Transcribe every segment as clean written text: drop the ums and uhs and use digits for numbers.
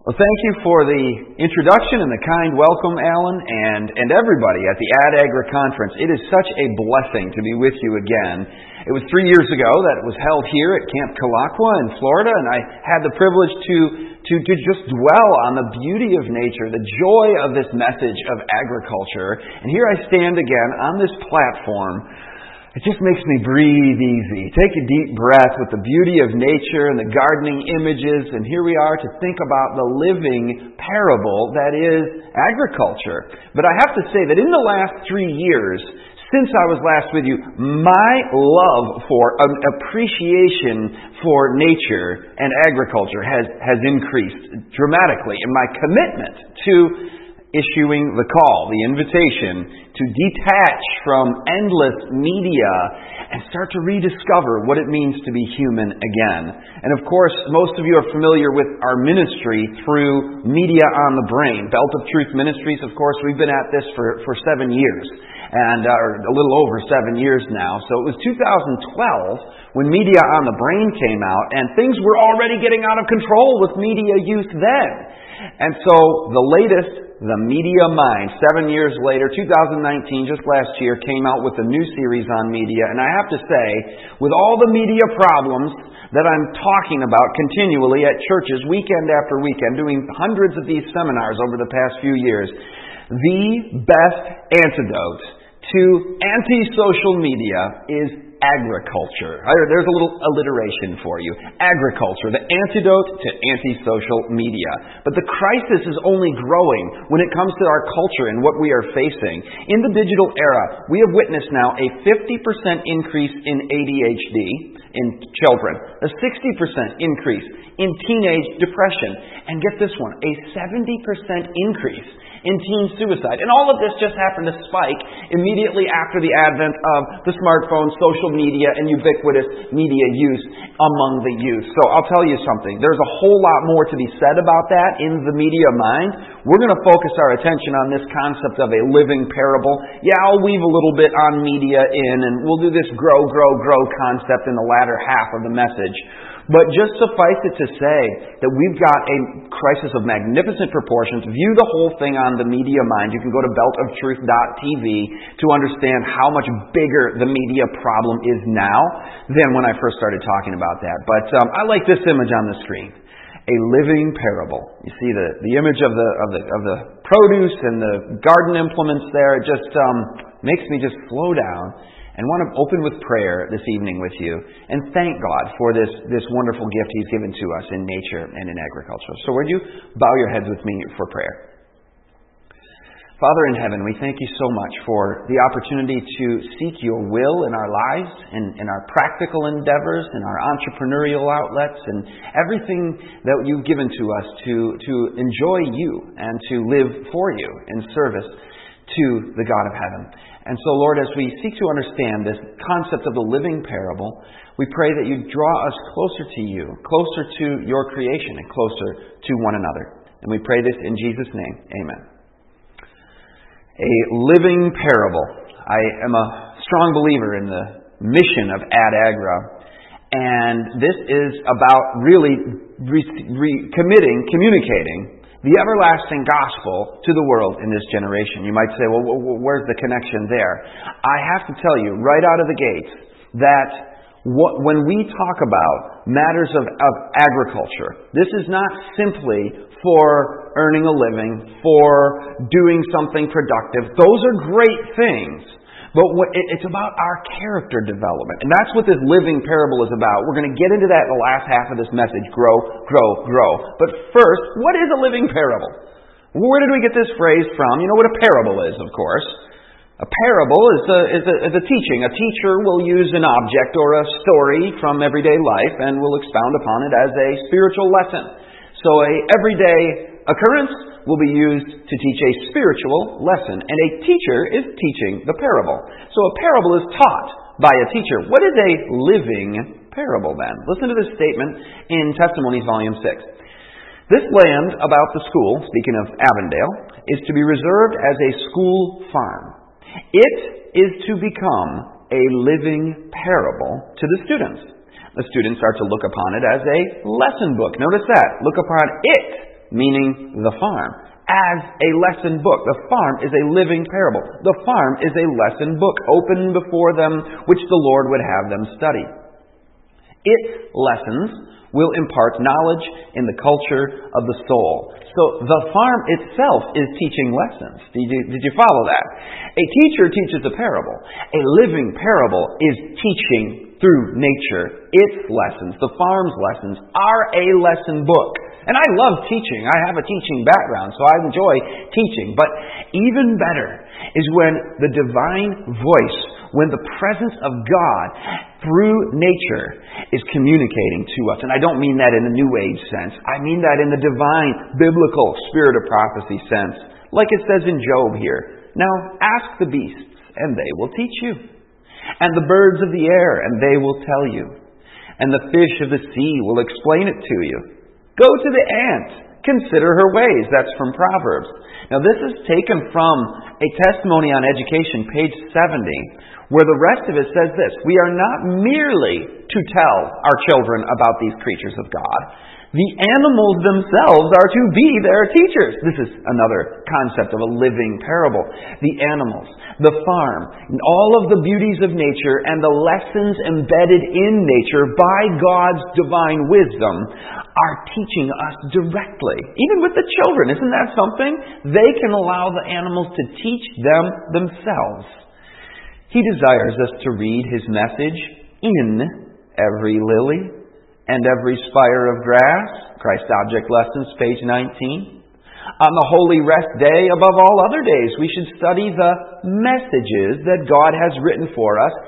Well, thank you for the introduction and the kind welcome, Alan, and everybody at the AdAgra Conference. It is such a blessing to be with you again. It was 3 years ago that it was held here at Camp Kalakwa in Florida, and I had the privilege to just dwell on the beauty of nature, the joy of this message of agriculture. And here I stand again on this platform. It just makes me breathe easy. Take a deep breath with the beauty of nature and the gardening images, and here we are to think about the living parable that is agriculture. But I have to say that in the last 3 years, since I was last with you, my love for appreciation for nature and agriculture has increased dramatically, and my commitment to issuing the call, the invitation to detach from endless media and start to rediscover what it means to be human again. And of course, most of you are familiar with our ministry through Media on the Brain. Belt of Truth Ministries, of course, we've been at this for 7 years, and a little over 7 years now. So it was 2012 when Media on the Brain came out, and things were already getting out of control with media use then. And so the latest, The Media Mind, 7 years later, 2019, just last year, came out with a new series on media. And I have to say, with all the media problems that I'm talking about continually at churches, weekend after weekend, doing hundreds of these seminars over the past few years, the best antidote to anti-social media is agriculture. There's a little alliteration for you. Agriculture, the antidote to anti-social media. But the crisis is only growing when it comes to our culture and what we are facing. In the digital era, we have witnessed now a 50% increase in ADHD in children, a 60% increase in teenage depression, and get this one, a 70% increase in teen suicide. And all of this just happened to spike immediately after the advent of the smartphone, social media, and ubiquitous media use among the youth. So I'll tell you something. There's a whole lot more to be said about that in the media mind. We're going to focus our attention on this concept of a living parable. Yeah, I'll weave a little bit on media in, and we'll do this grow concept in the latter half of the message. But just suffice it to say that we've got a crisis of magnificent proportions. View the whole thing on the Media Mind. You can go to beltoftruth.tv to understand how much bigger the media problem is now than when I first started talking about that. But I like this image on the screen. A living parable. You see the image of the produce and the garden implements there. It just makes me just slow down and want to open with prayer this evening with you and thank God for this wonderful gift He's given to us in nature and in agriculture. So would you bow your heads with me for prayer? Father in heaven, we thank you so much for the opportunity to seek your will in our lives, in our practical endeavors, in our entrepreneurial outlets, and everything that you've given to us to enjoy you and to live for you in service to the God of heaven. And so, Lord, as we seek to understand this concept of the living parable, we pray that you draw us closer to you, closer to your creation, and closer to one another. And we pray this in Jesus' name. Amen. A living parable. I am a strong believer in the mission of AdAgra, and this is about really communicating the everlasting gospel to the world in this generation. You might say, well, where's the connection there? I have to tell you right out of the gates that when we talk about matters of agriculture, this is not simply for earning a living, for doing something productive. Those are great things. But it's about our character development. And that's what this living parable is about. We're going to get into that in the last half of this message. Grow. But first, what is a living parable? Where did we get this phrase from? You know what a parable is, of course. A parable is a teaching. A teacher will use an object or a story from everyday life and will expound upon it as a spiritual lesson. So a everyday occurrence will be used to teach a spiritual lesson, and a teacher is teaching the parable. So a parable is taught by a teacher. What is a living parable then? Listen to this statement in Testimonies, Volume 6. This land about the school, speaking of Avondale, is to be reserved as a school farm. It is to become a living parable to the students. The students are to look upon it as a lesson book. Notice that. Look upon it meaning the farm, as a lesson book. The farm is a living parable. The farm is a lesson book open before them, which the Lord would have them study. Its lessons will impart knowledge in the culture of the soul. So the farm itself is teaching lessons. Did you follow that? A teacher teaches a parable. A living parable is teaching through nature its lessons. The farm's lessons are a lesson book. And I love teaching. I have a teaching background, so I enjoy teaching. But even better is when the divine voice, when the presence of God through nature is communicating to us. And I don't mean that in a New Age sense. I mean that in the divine, biblical, spirit of prophecy sense. Like it says in Job here. Now ask the beasts, and they will teach you. And the birds of the air, and they will tell you. And the fish of the sea will explain it to you. Go to the ant. Consider her ways. That's from Proverbs. Now this is taken from a testimony on education, page 70, where the rest of it says this: we are not merely to tell our children about these creatures of God. The animals themselves are to be their teachers. This is another concept of a living parable. The animals, the farm, and all of the beauties of nature and the lessons embedded in nature by God's divine wisdom are teaching us directly. Even with the children, isn't that something? They can allow the animals to teach them themselves. He desires us to read His message in every lily and every spire of grass. Christ Object Lessons, page 19. On the holy rest day, above all other days, we should study the messages that God has written for us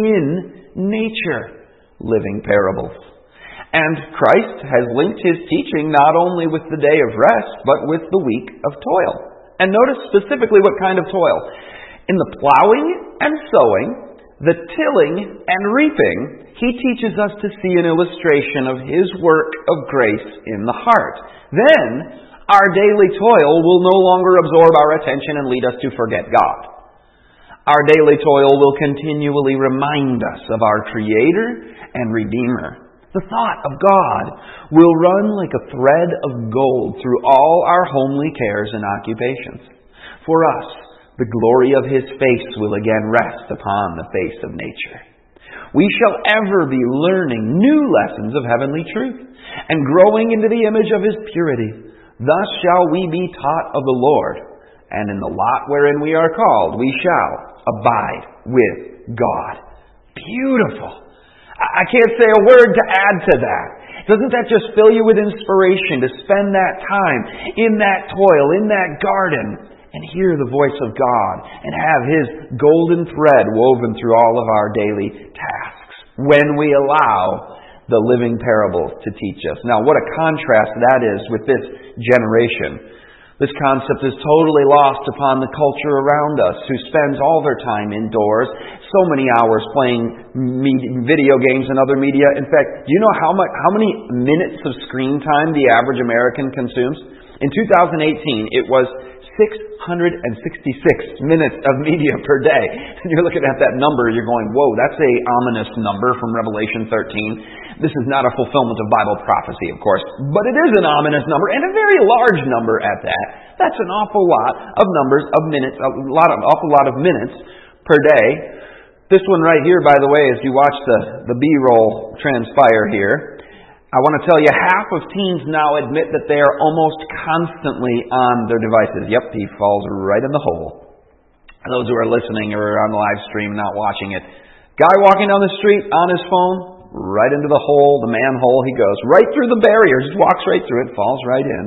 in nature. Living parables. And Christ has linked His teaching not only with the day of rest, but with the week of toil. And notice specifically what kind of toil. In the plowing and sowing, the tilling and reaping, He teaches us to see an illustration of His work of grace in the heart. Then, our daily toil will no longer absorb our attention and lead us to forget God. Our daily toil will continually remind us of our Creator and Redeemer. The thought of God will run like a thread of gold through all our homely cares and occupations. For us, the glory of His face will again rest upon the face of nature. We shall ever be learning new lessons of heavenly truth and growing into the image of His purity. Thus shall we be taught of the Lord, and in the lot wherein we are called, we shall abide with God. Beautiful. I can't say a word to add to that. Doesn't that just fill you with inspiration to spend that time in that toil, in that garden, and hear the voice of God and have His golden thread woven through all of our daily tasks when we allow the living parables to teach us? Now, what a contrast that is with this generation. This concept is totally lost upon the culture around us, who spends all their time indoors, so many hours playing video games and other media. In fact, do you know how many minutes of screen time the average American consumes? In 2018, it was 666 minutes of media per day. And you're looking at that number, you're going, whoa, that's a ominous number from Revelation 13. This is not a fulfillment of Bible prophecy, of course, but it is an ominous number, and a very large number at that. That's an awful lot of numbers of minutes, awful lot of minutes per day. This one right here, by the way, as you watch the B-roll transpire here, I want to tell you, half of teens now admit that they are almost constantly on their devices. Yep, he falls right in the hole. Those who are listening or on the live stream, not watching it. Guy walking down the street on his phone, right into the hole, the manhole he goes. Right through the barrier, just walks right through it, falls right in.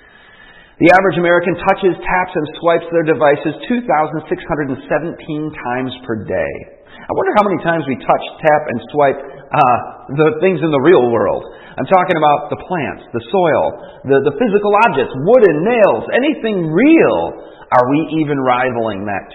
The average American touches, taps, and swipes their devices 2,617 times per day. I wonder how many times we touch, tap, and swipe the things in the real world. I'm talking about the plants, the soil, the physical objects, wood and nails, anything real. Are we even rivaling that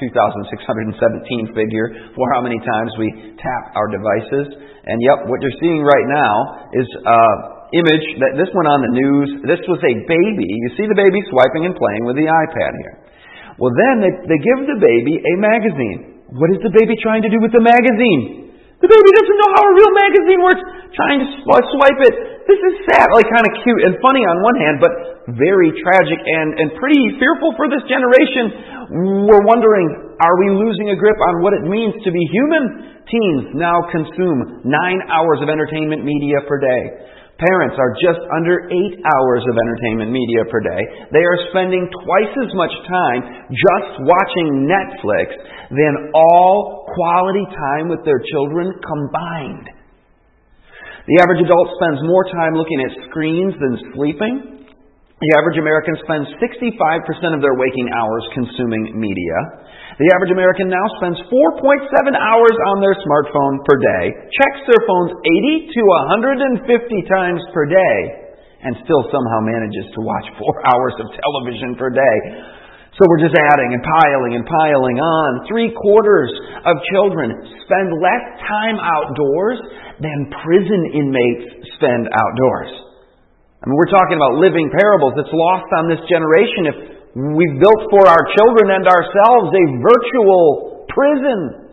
2,617 figure for how many times we tap our devices? And yep, what you're seeing right now is image that this went on the news. This was a baby. You see the baby swiping and playing with the iPad here. Well, then they give the baby a magazine. What is the baby trying to do with the magazine? The baby doesn't know how a real magazine works. Trying to swipe it this is sad, like kind of cute and funny on one hand, but very tragic and pretty fearful for this generation. We're wondering, are we losing a grip on what it means to be human? Teens now consume 9 hours of entertainment media per day. Parents are just under 8 hours of entertainment media per day. They are spending twice as much time just watching Netflix than all quality time with their children combined. The average adult spends more time looking at screens than sleeping. The average American spends 65% of their waking hours consuming media. The average American now spends 4.7 hours on their smartphone per day, checks their phones 80 to 150 times per day, and still somehow manages to watch 4 hours of television per day. So we're just adding and piling on. 3/4 of children spend less time outdoors than prison inmates spend outdoors. I mean, we're talking about living parables. It's lost on this generation if we've built for our children and ourselves a virtual prison.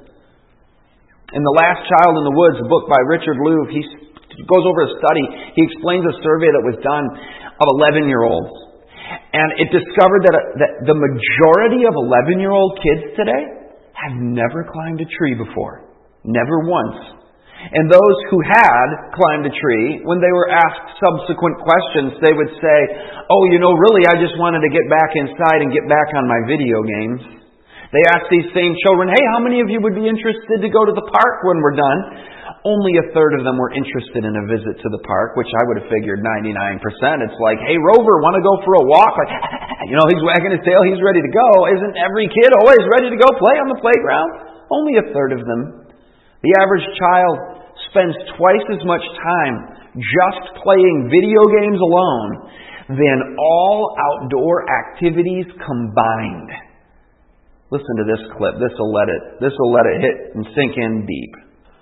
In The Last Child in the Woods, a book by Richard Louv, he goes over a study. He explains a survey that was done of 11-year-olds. And it discovered that the majority of 11-year-old kids today have never climbed a tree before. Never once. And those who had climbed a tree, when they were asked subsequent questions, they would say, "Oh, really, I just wanted to get back inside and get back on my video games." They asked these same children, "Hey, how many of you would be interested to go to the park when we're done?" Only 1/3 of them were interested in a visit to the park, which I would have figured 99%. It's like, "Hey, Rover, want to go for a walk?" Like, he's wagging his tail, he's ready to go. Isn't every kid always ready to go play on the playground? Only 1/3 of them. The average child spends twice as much time just playing video games alone than all outdoor activities combined. Listen to this clip. This will let it hit and sink in deep.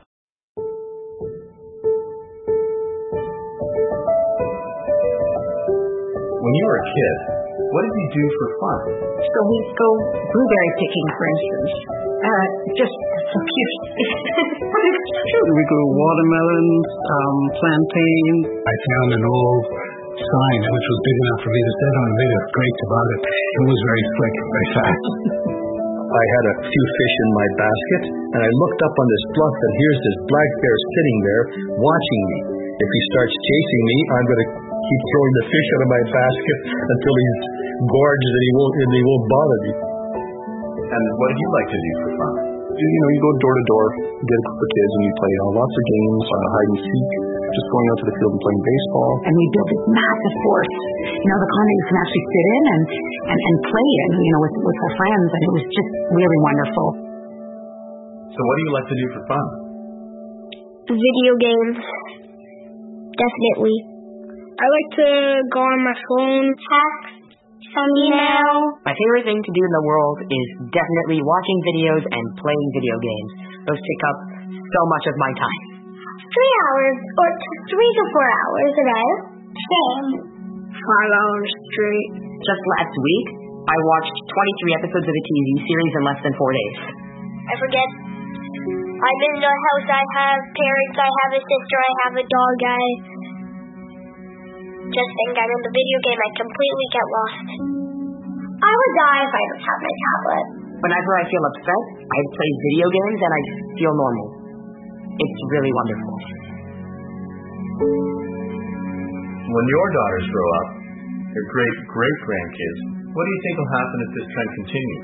When you were a kid, what did you do for fun? So we go blueberry picking, for instance. Just so cute. We grew watermelons, plantain. I found an old sign which was big enough for me to sit on and made a grate about it. It was very slick, very fast. I had a few fish in my basket, and I looked up on this bluff, and here's this black bear sitting there watching me. If he starts chasing me, I'm going to keep throwing the fish out of my basket until he's gorged and he won't bother me. And what did you like to do for fun? You go door to door, get a group of kids, and you play lots of games, hide and seek, just going out to the field and playing baseball. And we built this massive fort, the kind that you can actually sit in and play in, with our friends, and it was just really wonderful. So what do you like to do for fun? Video games. Definitely. I like to go on my phone. Text. Some email. My favorite thing to do in the world is definitely watching videos and playing video games. Those take up so much of my time. 3 hours or 3 to 4 hours a day. Same. 5 hours straight. Just last week, I watched 23 episodes of a TV series in less than 4 days. I forget. I'm in the house. I have parents. I have a sister. I have a dog. I just think I'm in the video game. I completely get lost. I would die if I don't have my tablet. Whenever I feel upset, I play video games and I feel normal. It's really wonderful. When your daughters grow up, your great-grandkids, what do you think will happen if this trend continues?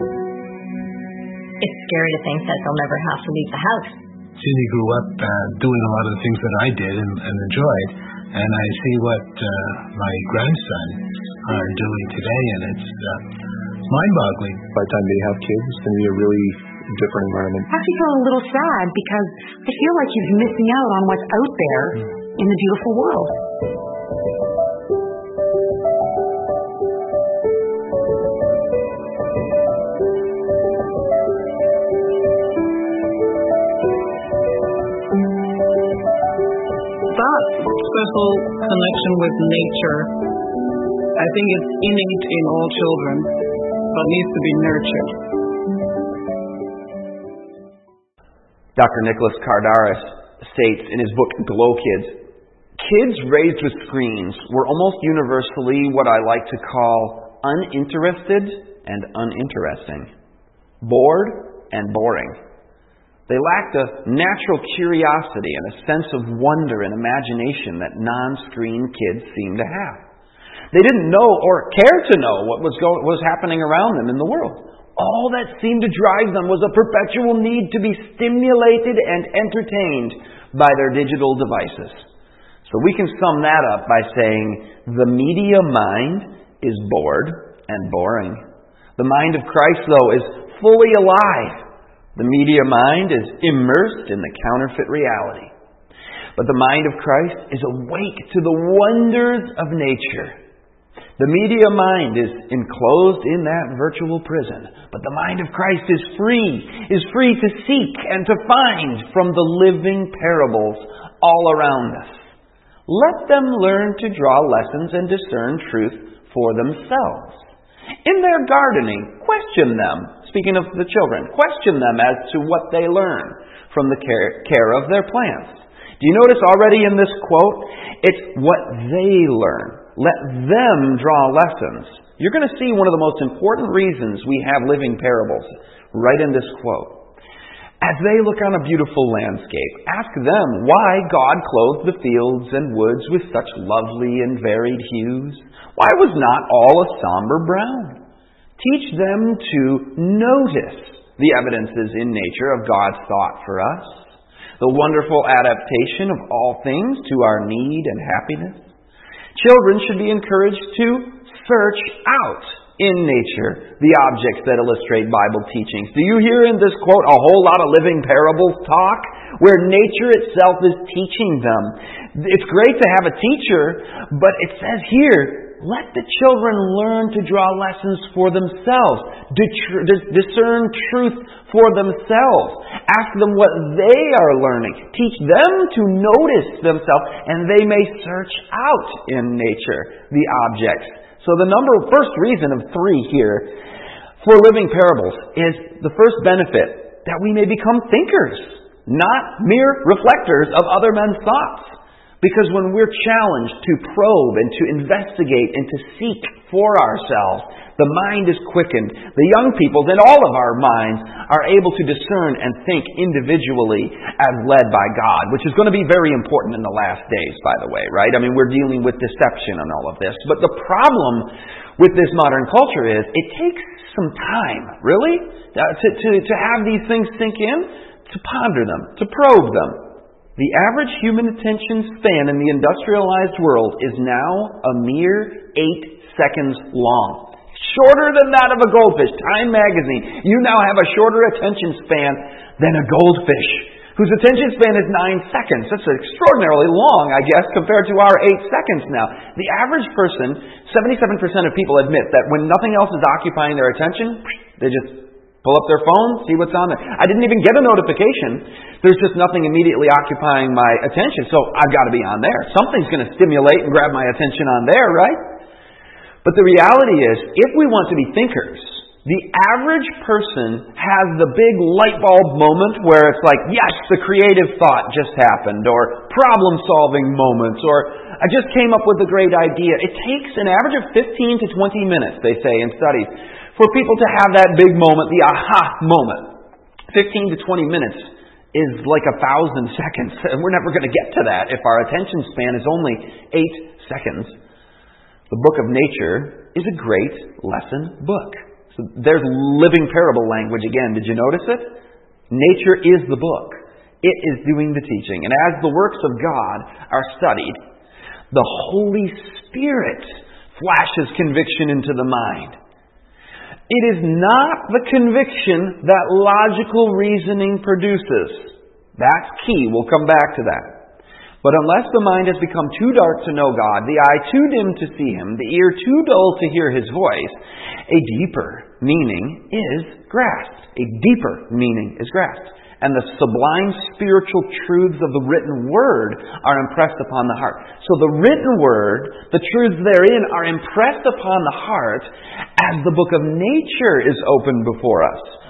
It's scary to think that they'll never have to leave the house. Susie grew up doing a lot of the things that I did and enjoyed, and I see what my grandsons are doing today, and it's mind-boggling. By the time they have kids, it's going to be a really different environment. I actually feel a little sad because I feel like he's missing out on what's out there in the beautiful world. That special connection with nature, I think it's innate in all children, but needs to be nurtured. Dr. Nicholas Kardaras states in his book, Glow Kids, Kids raised with screens were almost universally what I like to call uninterested and uninteresting, bored and boring. They lacked a natural curiosity and a sense of wonder and imagination that non-screen kids seem to have. They didn't know or care to know what was happening around them in the world. All that seemed to drive them was a perpetual need to be stimulated and entertained by their digital devices. So we can sum that up by saying the media mind is bored and boring. The mind of Christ, though, is fully alive. The media mind is immersed in the counterfeit reality. But the mind of Christ is awake to the wonders of nature. The media mind is enclosed in that virtual prison, but the mind of Christ is free to seek and to find from the living parables all around us. Let them learn to draw lessons and discern truth for themselves. In their gardening, question them, speaking of the children, question them as to what they learn from the care of their plants. Do you notice already in this quote, it's what they learn. Let them draw lessons. You're going to see one of the most important reasons we have living parables right in this quote. As they look on a beautiful landscape, ask them why God clothed the fields and woods with such lovely and varied hues. Why was not all a somber brown? Teach them to notice the evidences in nature of God's thought for us, the wonderful adaptation of all things to our need and happiness. Children should be encouraged to search out in nature the objects that illustrate Bible teachings. Do you hear in this quote a whole lot of living parables talk where nature itself is teaching them? It's great to have a teacher, but it says here, let the children learn to draw lessons for themselves, discern truth for themselves. Ask them what they are learning. Teach them to notice themselves, and they may search out in nature the objects. So the first reason of 3 here for living parables is the first benefit, that we may become thinkers, not mere reflectors of other men's thoughts. Because when we're challenged to probe and to investigate and to seek for ourselves, the mind is quickened. The young people's and all of our minds are able to discern and think individually as led by God, which is going to be very important in the last days, by the way, right? I mean, we're dealing with deception and all of this. But the problem with this modern culture is it takes some time, really, to have these things sink in, to ponder them, to probe them. The average human attention span in the industrialized world is now a mere 8 seconds long. Shorter than that of a goldfish. Time magazine, you now have a shorter attention span than a goldfish, whose attention span is 9 seconds. That's extraordinarily long, I guess, compared to our 8 seconds now. The average person, 77% of people admit that when nothing else is occupying their attention, they just pull up their phone, see what's on there. I didn't even get a notification. There's just nothing immediately occupying my attention, so I've got to be on there. Something's going to stimulate and grab my attention on there, right? But the reality is, if we want to be thinkers, the average person has the big light bulb moment where it's like, yes, the creative thought just happened, or problem-solving moments, or I just came up with a great idea. It takes an average of 15 to 20 minutes, they say in studies, for people to have that big moment, the aha moment. 15 to 20 minutes is like 1,000 seconds. And we're never going to get to that if our attention span is only 8 seconds. The book of nature is a great lesson book. So there's living parable language again. Did you notice it? Nature is the book. It is doing the teaching. And as the works of God are studied, the Holy Spirit flashes conviction into the mind. It is not the conviction that logical reasoning produces. That's key. We'll come back to that. But unless the mind has become too dark to know God, the eye too dim to see Him, the ear too dull to hear His voice, a deeper meaning is grasped. A deeper meaning is grasped. And the sublime spiritual truths of the written Word are impressed upon the heart. So the written Word, the truths therein, are impressed upon the heart as the book of nature is opened before us.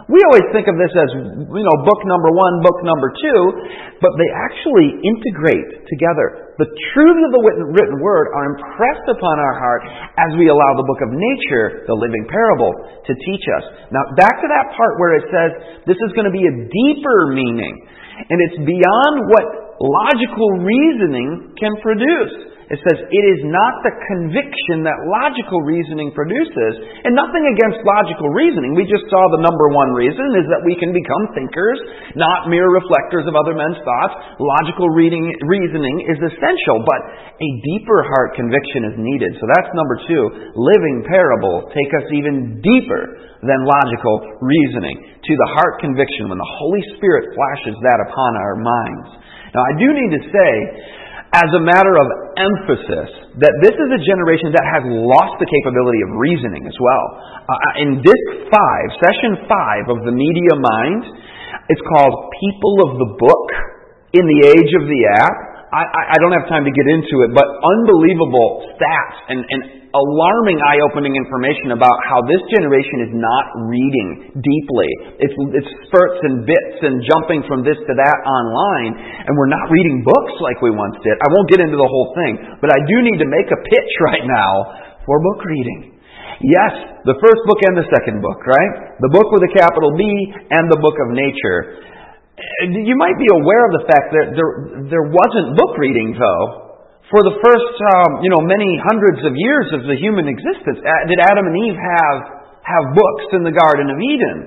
We always think of this as, book number 1, book number 2, but they actually integrate together. The truths of the written word are impressed upon our heart as we allow the book of nature, the living parable, to teach us. Now, back to that part where it says this is going to be a deeper meaning, and it's beyond what logical reasoning can produce. It says, it is not the conviction that logical reasoning produces, and nothing against logical reasoning. We just saw the number one reason is that we can become thinkers, not mere reflectors of other men's thoughts. Logical reasoning is essential, but a deeper heart conviction is needed. So that's number 2. Living parables take us even deeper than logical reasoning, to the heart conviction when the Holy Spirit flashes that upon our minds. Now, I do need to say, as a matter of emphasis, that this is a generation that has lost the capability of reasoning as well. In Disc 5, Session 5 of the Media Mind, it's called People of the Book in the Age of the App. I don't have time to get into it, but unbelievable stats and alarming, eye-opening information about how this generation is not reading deeply. It's spurts and bits and jumping from this to that online, and we're not reading books like we once did. I won't get into the whole thing, but I do need to make a pitch right now for book reading. Yes, the first book and the second book, right? The book with a capital B and the book of nature. You might be aware of the fact that there wasn't book reading, though. For the first, many hundreds of years of the human existence, did Adam and Eve have books in the Garden of Eden?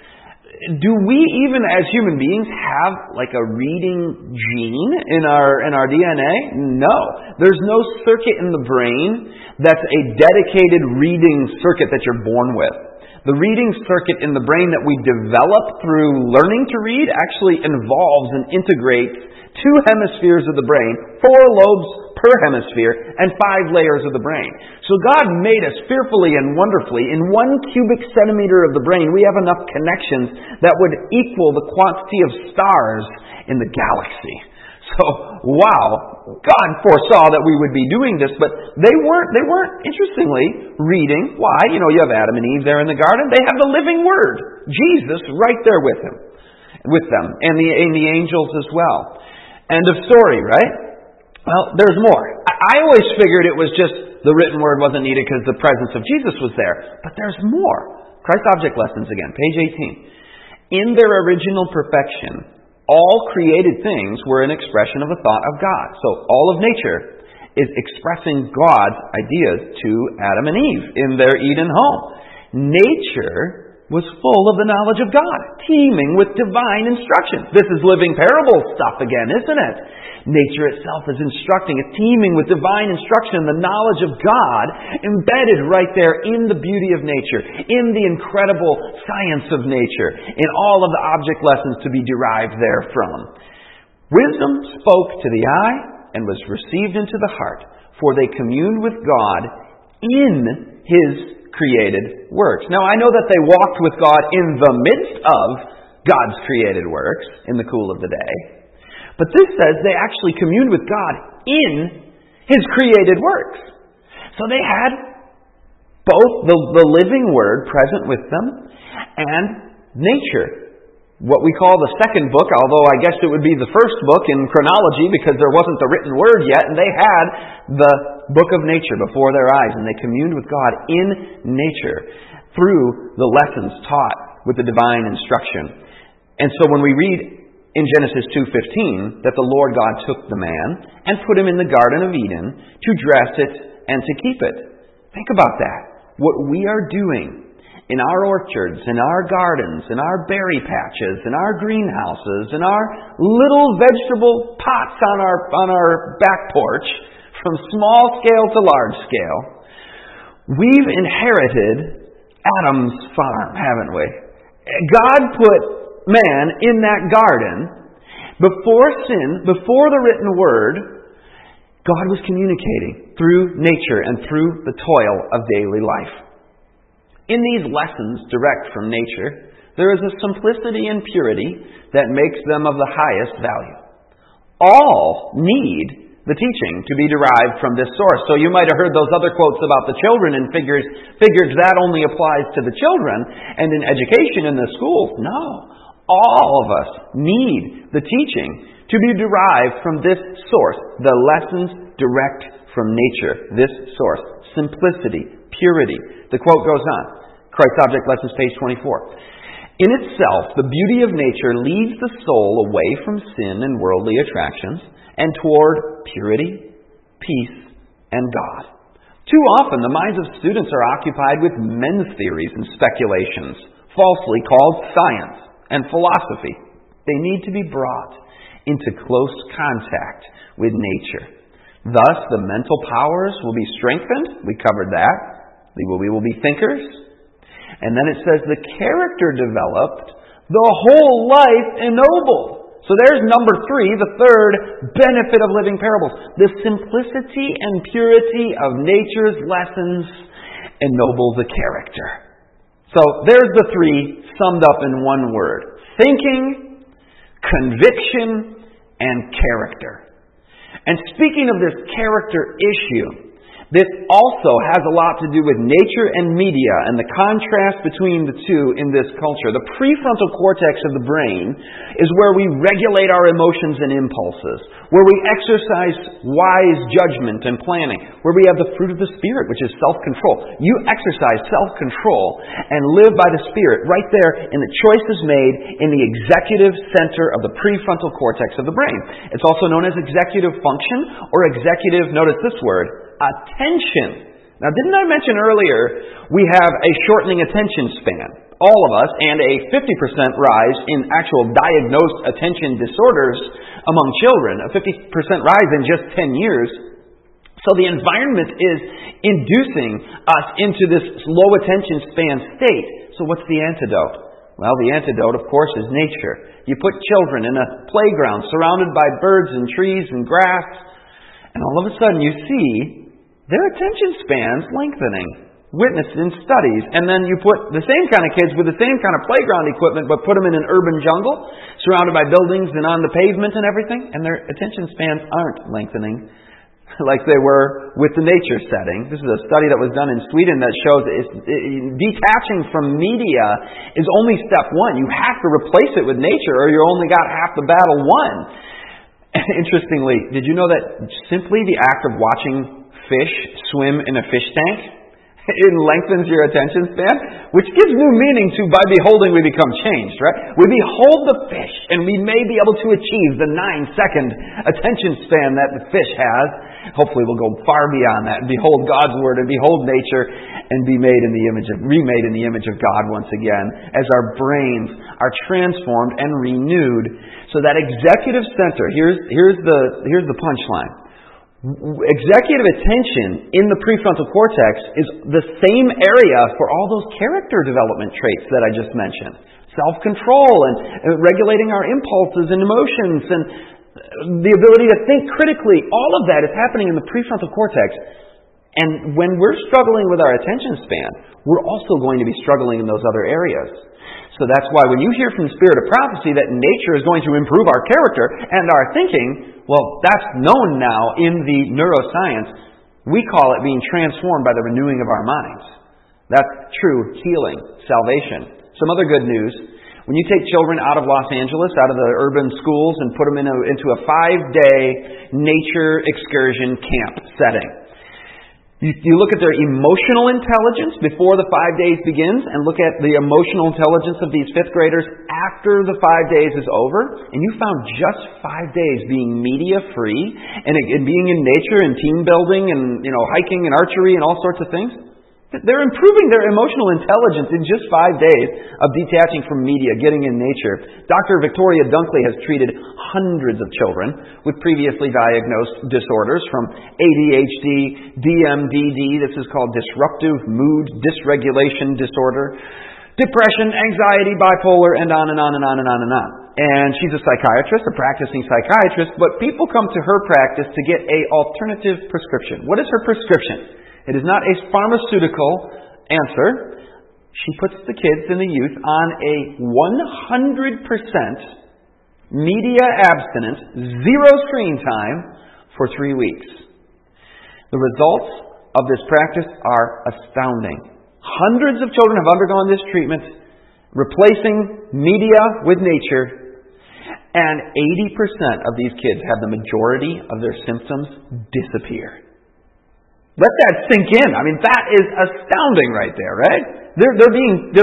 Do we even as human beings have like a reading gene in our DNA? No. There's no circuit in the brain that's a dedicated reading circuit that you're born with. The reading circuit in the brain that we develop through learning to read actually involves and integrates 2 hemispheres of the brain, 4 lobes per hemisphere, and 5 layers of the brain. So God made us fearfully and wonderfully. In 1 cubic centimeter of the brain, we have enough connections that would equal the quantity of stars in the galaxy. So, wow, God foresaw that we would be doing this, but they weren't interestingly reading. Why? You have Adam and Eve there in the garden. They have the living Word, Jesus, right there with them, and the angels as well. End of story, right? Well, there's more. I always figured it was just the written Word wasn't needed because the presence of Jesus was there. But there's more. Christ Object Lessons again, page 18. In their original perfection, all created things were an expression of the thought of God. So all of nature is expressing God's ideas to Adam and Eve in their Eden home. Nature was full of the knowledge of God, teeming with divine instruction. This is living parable stuff again, isn't it? Nature itself is instructing, it's teeming with divine instruction and the knowledge of God embedded right there in the beauty of nature, in the incredible science of nature, in all of the object lessons to be derived therefrom. Wisdom spoke to the eye and was received into the heart, for they communed with God in His created works. Now, I know that they walked with God in the midst of God's created works in the cool of the day. But this says they actually communed with God in His created works. So they had both the living Word present with them and nature. What we call the second book, although I guess it would be the first book in chronology because there wasn't the written Word yet, and they had the book of nature before their eyes, and they communed with God in nature through the lessons taught with the divine instruction. And so when we read in Genesis 2:15 that the Lord God took the man and put him in the Garden of Eden to dress it and to keep it. Think about that. What we are doing in our orchards, in our gardens, in our berry patches, in our greenhouses, in our little vegetable pots on our back porch, from small scale to large scale, we've inherited Adam's farm, haven't we? God put man in that garden. Before sin, before the written Word, God was communicating through nature and through the toil of daily life. In these lessons direct from nature, there is a simplicity and purity that makes them of the highest value. All need the teaching to be derived from this source. So you might have heard those other quotes about the children and figured that only applies to the children and in education in the schools. No. All of us need the teaching to be derived from this source, the lessons direct from nature. This source, simplicity, purity. The quote goes on. Christ Object Lessons, page 24. In itself, the beauty of nature leads the soul away from sin and worldly attractions and toward purity, peace, and God. Too often, the minds of students are occupied with men's theories and speculations, falsely called science and philosophy. They need to be brought into close contact with nature. Thus, the mental powers will be strengthened. We covered that. We will be thinkers. And then it says the character developed, the whole life ennobled. So there's number 3, the third benefit of living parables. The simplicity and purity of nature's lessons ennoble the character. So there's the 3 summed up in one word. Thinking, conviction, and character. And speaking of this character issue, this also has a lot to do with nature and media and the contrast between the two in this culture. The prefrontal cortex of the brain is where we regulate our emotions and impulses, where we exercise wise judgment and planning, where we have the fruit of the Spirit, which is self-control. You exercise self-control and live by the Spirit right there in the choices made in the executive center of the prefrontal cortex of the brain. It's also known as executive function or executive, notice this word, attention. Now, didn't I mention earlier we have a shortening attention span, all of us, and a 50% rise in actual diagnosed attention disorders among children, a 50% rise in just 10 years. So the environment is inducing us into this low attention span state. So what's the antidote? Well, the antidote, of course, is nature. You put children in a playground surrounded by birds and trees and grass, and all of a sudden you see their attention spans lengthening, witnessed in studies. And then you put the same kind of kids with the same kind of playground equipment, but put them in an urban jungle, surrounded by buildings and on the pavement and everything, and their attention spans aren't lengthening like they were with the nature setting. This is a study that was done in Sweden that shows detaching from media is only step 1. You have to replace it with nature, or you only got half the battle won. Interestingly, did you know that simply the act of watching fish swim in a fish tank, it lengthens your attention span, which gives new meaning to by beholding we become changed, right? We behold the fish, and we may be able to achieve the 9-second attention span that the fish has. Hopefully we'll go far beyond that and behold God's Word and behold nature and be remade in the image of God once again as our brains are transformed and renewed. So that executive center, here's the punchline. Executive attention in the prefrontal cortex is the same area for all those character development traits that I just mentioned. Self-control and regulating our impulses and emotions and the ability to think critically. All of that is happening in the prefrontal cortex. And when we're struggling with our attention span, we're also going to be struggling in those other areas. So that's why when you hear from the Spirit of Prophecy that nature is going to improve our character and our thinking, well, that's known now in the neuroscience. We call it being transformed by the renewing of our minds. That's true healing, salvation. Some other good news. When you take children out of Los Angeles, out of the urban schools, and put them into a 5-day nature excursion camp setting, you look at their emotional intelligence before the 5 days begins and look at the emotional intelligence of these 5th graders after the 5 days is over, and you found just 5 days being media-free and being in nature and team building and hiking and archery and all sorts of things. They're improving their emotional intelligence in just 5 days of detaching from media, getting in nature. Dr. Victoria Dunkley has treated hundreds of children with previously diagnosed disorders from ADHD, DMDD, this is called disruptive mood dysregulation disorder, depression, anxiety, bipolar, and on and on and on and on and on. And she's a psychiatrist, a practicing psychiatrist, but people come to her practice to get an alternative prescription. What is her prescription? It is not a pharmaceutical answer. She puts the kids and the youth on a 100% media abstinence, zero screen time, for 3 weeks. The results of this practice are astounding. Hundreds of children have undergone this treatment, replacing media with nature, and 80% of these kids have the majority of their symptoms disappear. Let that sink in. I mean, that is astounding right there, right? 50%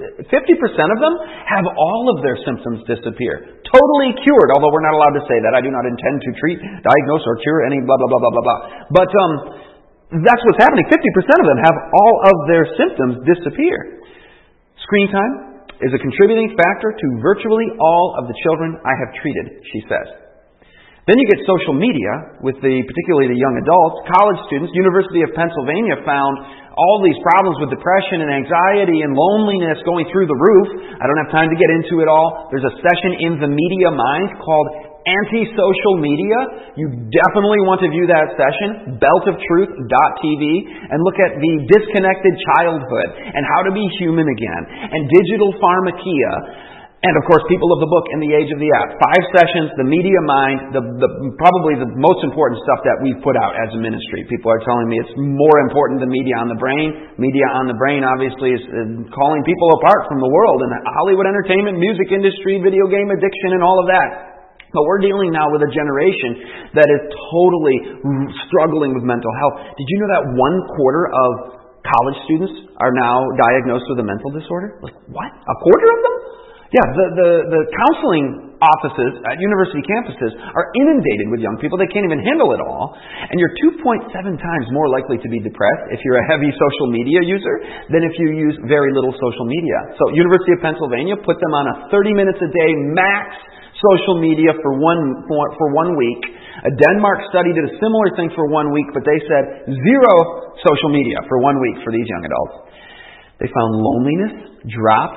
of them have all of their symptoms disappear. Totally cured, although we're not allowed to say that. I do not intend to treat, diagnose, or cure any blah, blah, blah, blah, blah, blah. But that's what's happening. 50% of them have all of their symptoms disappear. Screen time is a contributing factor to virtually all of the children I have treated, she says. Then you get social media with particularly the young adults, college students. University of Pennsylvania found all these problems with depression and anxiety and loneliness going through the roof. I don't have time to get into it all. There's a session in the Media Mind called Anti-Social Media. You definitely want to view that session, beltoftruth.tv, and look at the disconnected childhood and how to be human again, and digital pharmakia. And, of course, people of the book in the age of the app. 5 sessions, the Media Mind, probably the most important stuff that we've put out as a ministry. People are telling me it's more important than Media on the Brain. Media on the Brain, obviously, is calling people apart from the world and the Hollywood entertainment, music industry, video game addiction, and all of that. But we're dealing now with a generation that is totally struggling with mental health. Did you know that 1/4 of college students are now diagnosed with a mental disorder? Like, what? 1/4 of them? Yeah, the counseling offices at university campuses are inundated with young people. They can't even handle it all. And you're 2.7 times more likely to be depressed if you're a heavy social media user than if you use very little social media. So University of Pennsylvania put them on a 30 minutes a day max social media for one week. A Denmark study did a similar thing for 1 week, but they said 0 social media for 1 week for these young adults. They found loneliness dropped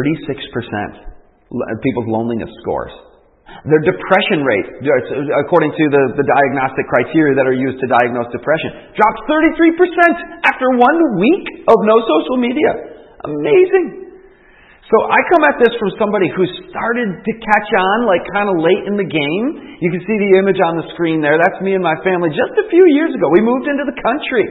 36%. People's loneliness scores. Their depression rate, according to the diagnostic criteria that are used to diagnose depression, dropped 33% after 1 week of no social media. Amazing. So I come at this from somebody who started to catch on like kind of late in the game. You can see the image on the screen there. That's me and my family just a few years ago. We moved into the country.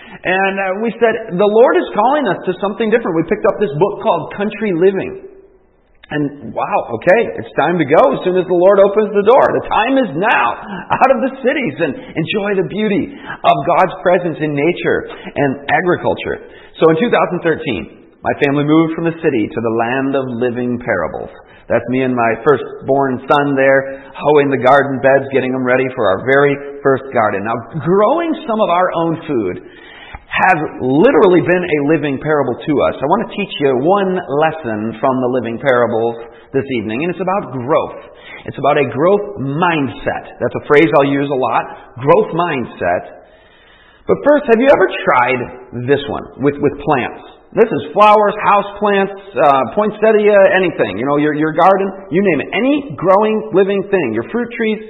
And we said, the Lord is calling us to something different. We picked up this book called Country Living. And wow, okay, it's time to go as soon as the Lord opens the door. The time is now, out of the cities, and enjoy the beauty of God's presence in nature and agriculture. So in 2013, my family moved from the city to the land of living parables. That's me and my firstborn son there, hoeing the garden beds, getting them ready for our very first garden. Now, growing some of our own food has literally been a living parable to us. I want to teach you one lesson from the living parables this evening, and it's about growth. It's about a growth mindset. That's a phrase I'll use a lot, growth mindset. But first, have you ever tried this one with plants? This is flowers, house plants, poinsettia, anything. You know, your garden, you name it. Any growing, living thing, your fruit trees.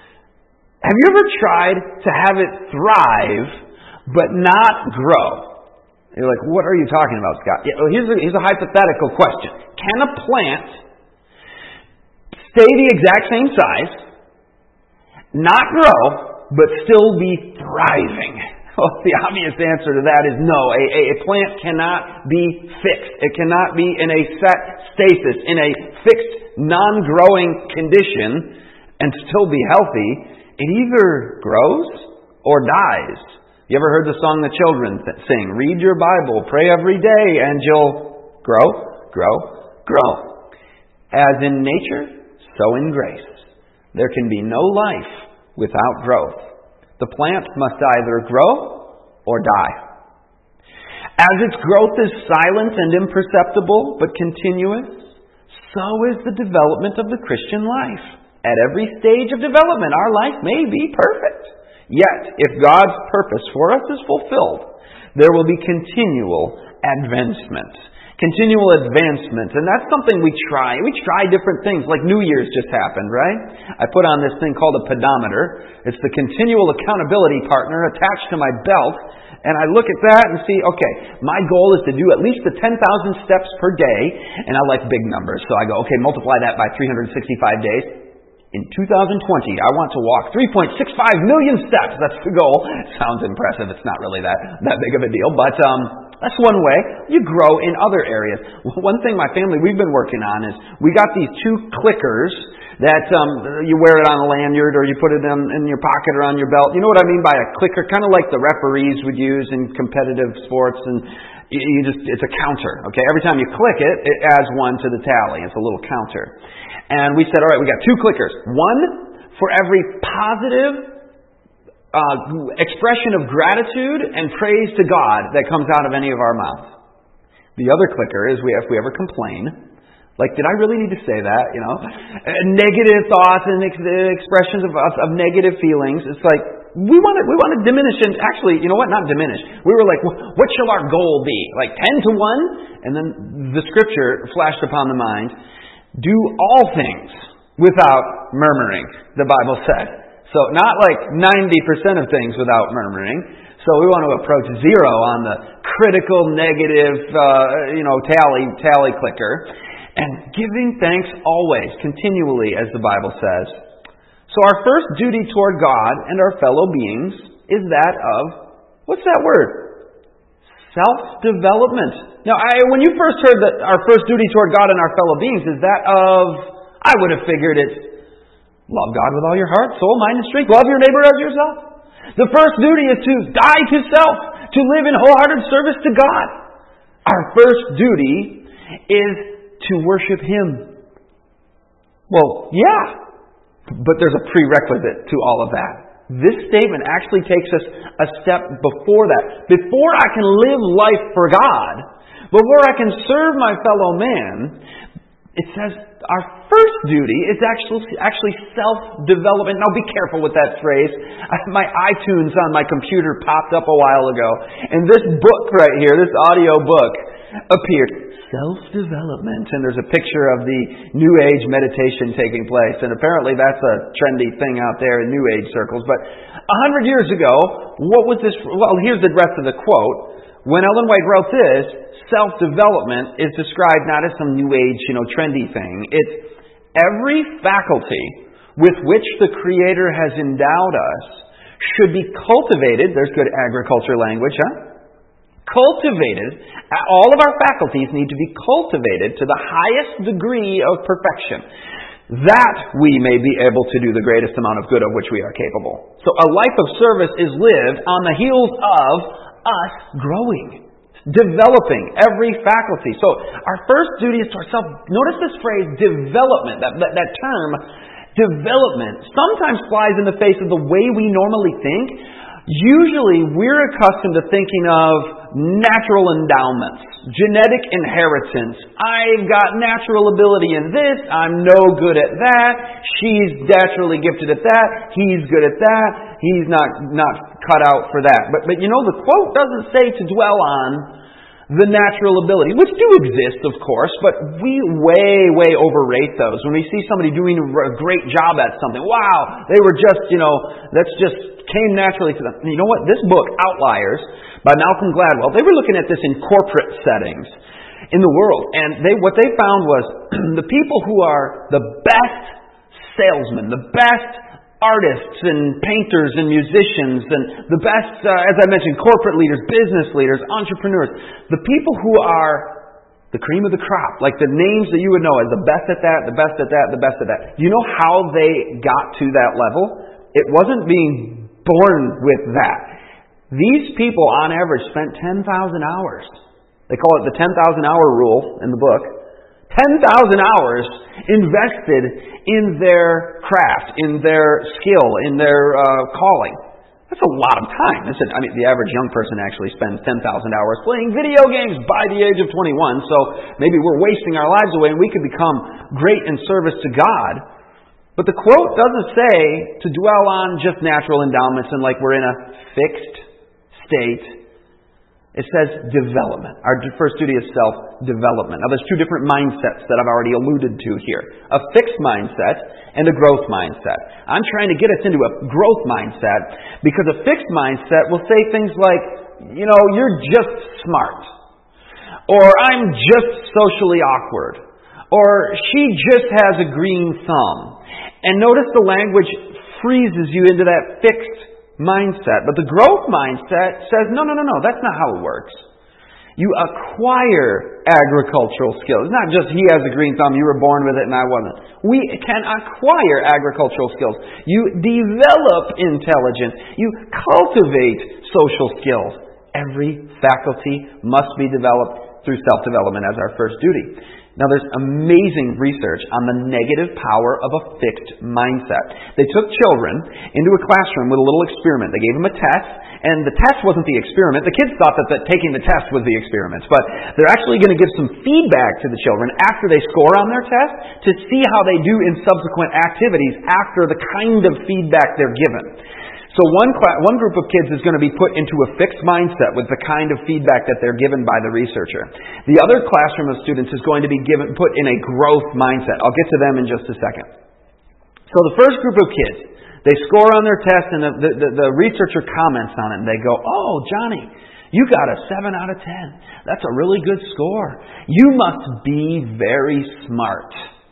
Have you ever tried to have it thrive but not grow? You're like, what are you talking about, Scott? Yeah, well, here's a hypothetical question. Can a plant stay the exact same size, not grow, but still be thriving? Well, the obvious answer to that is no. A plant cannot be fixed. It cannot be in a set stasis, in a fixed, non-growing condition, and still be healthy. It either grows or dies. You ever heard the song the children sing? Read your Bible, pray every day, and you'll grow, grow, grow. As in nature, so in grace. There can be no life without growth. The plant must either grow or die. As its growth is silent and imperceptible, but continuous, so is the development of the Christian life. At every stage of development, our life may be perfect. Yet, if God's purpose for us is fulfilled, there will be continual advancement. Continual advancement. And that's something we try. We try different things, like New Year's just happened, right? I put on this thing called a pedometer. It's the continual accountability partner attached to my belt. And I look at that and see, okay, my goal is to do at least the 10,000 steps per day. And I like big numbers. So I go, okay, multiply that by 365 days. In 2020, I want to walk 3.65 million steps. That's the goal. Sounds impressive. It's not really that big of a deal, but that's one way. You grow in other areas. One thing my family, we've been working on is we got these 2 clickers that you wear it on a lanyard or you put it in your pocket or on your belt. You know what I mean by a clicker? Kind of like the referees would use in competitive sports, and it's a counter. Okay, every time you click it, it adds 1 to the tally. It's a little counter. And we said, all right, we got 2 clickers. 1 for every positive expression of gratitude and praise to God that comes out of any of our mouths. The other clicker is if we ever complain, like, did I really need to say that? You know, negative thoughts and expressions of negative feelings. It's like we want to diminish, and actually, you know what? Not diminish. We were like, what shall our goal be? Like 10 to 1, and then the scripture flashed upon the mind. Do all things without murmuring, the Bible said. So not like 90% of things without murmuring. So we want to approach 0 on the critical negative, tally clicker. And giving thanks always, continually, as the Bible says. So our first duty toward God and our fellow beings is that of, what's that word? Self-development. Now, when you first heard that our first duty toward God and our fellow beings is that of, I would have figured it's love God with all your heart, soul, mind, and strength. Love your neighbor as yourself. The first duty is to die to self, to live in wholehearted service to God. Our first duty is to worship Him. Well, yeah, but there's a prerequisite to all of that. This statement actually takes us a step before that. Before I can live life for God, before I can serve my fellow man, it says our first duty is actually self-development. Now be careful with that phrase. My iTunes on my computer popped up a while ago, and this book right here, this audio book, appeared. Self-development. And there's a picture of the New Age meditation taking place. And apparently that's a trendy thing out there in New Age circles. But 100 years ago, what was this? Well, here's the rest of the quote. When Ellen White wrote this, self-development is described not as some New Age, trendy thing. It's every faculty with which the Creator has endowed us should be cultivated. There's good agriculture language, huh? Cultivated. All of our faculties need to be cultivated to the highest degree of perfection, that we may be able to do the greatest amount of good of which we are capable. So a life of service is lived on the heels of us growing, developing every faculty. So our first duty is to ourselves. Notice this phrase, development. That term, development, sometimes flies in the face of the way we normally think. Usually we're accustomed to thinking of natural endowments, genetic inheritance. I've got natural ability in this. I'm no good at that. She's naturally gifted at that. He's good at that. He's not cut out for that. But the quote doesn't say to dwell on the natural ability, which do exist, of course, but we way overrate those. When we see somebody doing a great job at something, wow, they were just, that's just came naturally to them. And you know what? This book, Outliers, by Malcolm Gladwell, they were looking at this in corporate settings in the world. And what they found was the people who are the best salesmen, the best artists and painters and musicians and the best, as I mentioned, corporate leaders, business leaders, entrepreneurs, the people who are the cream of the crop, like the names that you would know as the best at that, the best at that, the best at that. You know how they got to that level? It wasn't being born with that. These people, on average, spent 10,000 hours. They call it the 10,000 hour rule in the book. 10,000 hours invested in their craft, in their skill, in their calling. That's a lot of time. The average young person actually spends 10,000 hours playing video games by the age of 21, so maybe we're wasting our lives away and we could become great in service to God. But the quote doesn't say to dwell on just natural endowments and like we're in a fixed state. It says development. Our first duty is self-development. Now, there's two different mindsets that I've already alluded to here. A fixed mindset and a growth mindset. I'm trying to get us into a growth mindset because a fixed mindset will say things like, you're just smart. Or I'm just socially awkward. Or she just has a green thumb. And notice the language freezes you into that fixed mindset. But the growth mindset says, no, that's not how it works. You acquire agricultural skills. It's not just he has a green thumb, you were born with it and I wasn't. We can acquire agricultural skills. You develop intelligence. You cultivate social skills. Every faculty must be developed through self-development as our first duty. Now, there's amazing research on the negative power of a fixed mindset. They took children into a classroom with a little experiment. They gave them a test, and the test wasn't the experiment. The kids thought that taking the test was the experiment. But they're actually going to give some feedback to the children after they score on their test to see how they do in subsequent activities after the kind of feedback they're given. So one group of kids is going to be put into a fixed mindset with the kind of feedback that they're given by the researcher. The other classroom of students is going to be put in a growth mindset. I'll get to them in just a second. So the first group of kids, they score on their test and the researcher comments on it and they go, "Oh, Johnny, you got a 7 out of 10. That's a really good score. You must be very smart.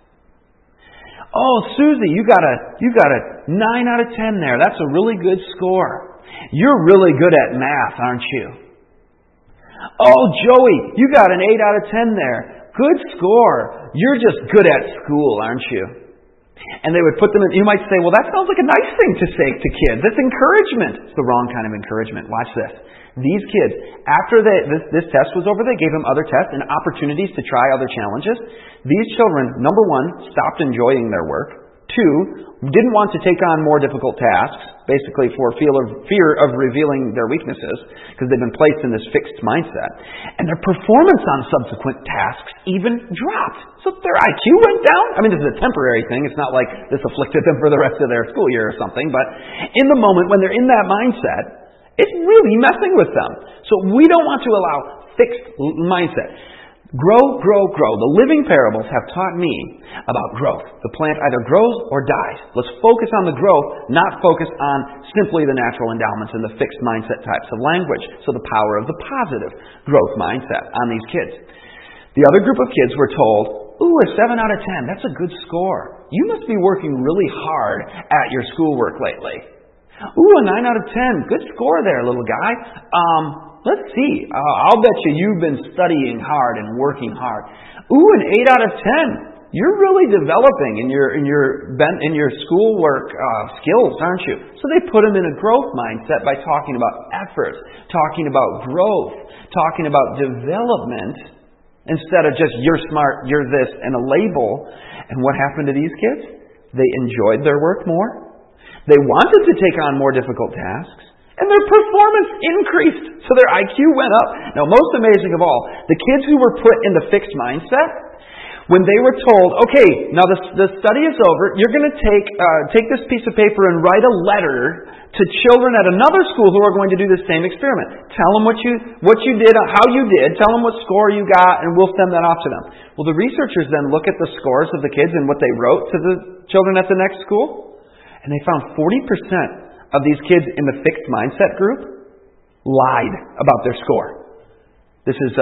Oh, Susie, you got a 9 out of 10 there. That's a really good score. You're really good at math, aren't you? Oh, Joey, you got an 8 out of 10 there. Good score. You're just good at school, aren't you?" And they would put them in, you might say, well, that sounds like a nice thing to say to kids. It's encouragement. It's the wrong kind of encouragement. Watch this. These kids, after this test was over, they gave them other tests and opportunities to try other challenges. These children, number one, stopped enjoying their work. 2, didn't want to take on more difficult tasks, basically for fear of revealing their weaknesses, because they've been placed in this fixed mindset. And their performance on subsequent tasks even dropped. So their IQ went down. I mean, this is a temporary thing. It's not like this afflicted them for the rest of their school year or something. But in the moment, when they're in that mindset, it's really messing with them. So we don't want to allow fixed mindset. Grow, grow, grow. The living parables have taught me about growth. The plant either grows or dies. Let's focus on the growth, not focus on simply the natural endowments and the fixed mindset types of language. So the power of the positive growth mindset on these kids. The other group of kids were told, "Ooh, a 7 out of 10. That's a good score. You must be working really hard at your schoolwork lately. Ooh, a 9 out of 10. Good score there, little guy. Let's see. I'll bet you've been studying hard and working hard. Ooh, an 8 out of 10. You're really developing in your schoolwork skills, aren't you?" So they put them in a growth mindset by talking about effort, talking about growth, talking about development, instead of just "you're smart, you're this," and a label. And what happened to these kids? They enjoyed their work more. They wanted to take on more difficult tasks. And their performance increased. So their IQ went up. Now, most amazing of all, the kids who were put in the fixed mindset, when they were told, "Okay, now the study is over, you're going to take this piece of paper and write a letter to children at another school who are going to do the same experiment. Tell them what you did, how you did, tell them what score you got, and we'll send that off to them." Well, the researchers then look at the scores of the kids and what they wrote to the children at the next school, and they found 40% of these kids in the fixed mindset group lied about their score. This is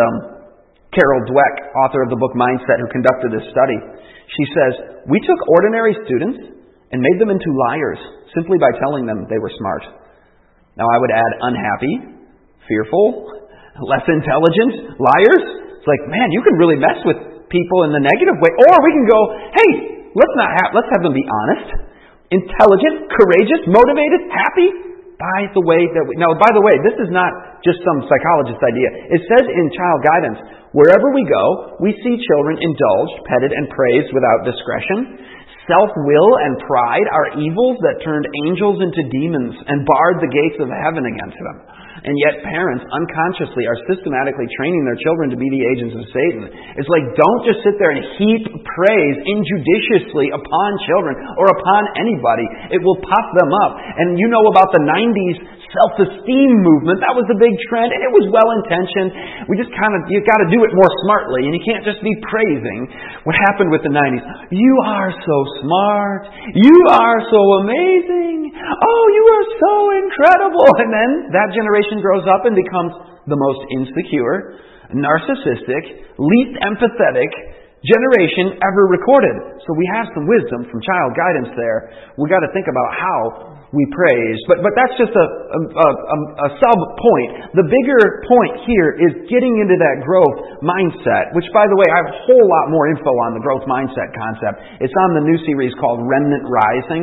Carol Dweck, author of the book Mindset, who conducted this study. She says, "We took ordinary students and made them into liars simply by telling them they were smart." Now I would add unhappy, fearful, less intelligent liars. It's like, man, you can really mess with people in the negative way. Or we can go, hey, let's have them be honest, intelligent, courageous, motivated, happy. By the way, this is not just some psychologist idea. It says in Child Guidance, wherever we go, we see children indulged, petted, and praised without discretion. Self-will and pride are evils that turned angels into demons and barred the gates of heaven against them. And yet parents unconsciously are systematically training their children to be the agents of Satan. It's like, don't just sit there and heap praise injudiciously upon children or upon anybody. It will puff them up. And you know about the 90s self-esteem movement. That was the big trend, and it was well-intentioned. You've got to do it more smartly, and you can't just be praising. What happened with the 90s? You are so smart. You are so amazing. Oh, you are so incredible. And then that generation grows up and becomes the most insecure, narcissistic, least empathetic generation ever recorded. So we have some wisdom from child guidance there. We got to think about how we praise. But that's just a sub point. The bigger point here is getting into that growth mindset, which, by the way, I have a whole lot more info on the growth mindset concept. It's on the new series called Remnant Rising.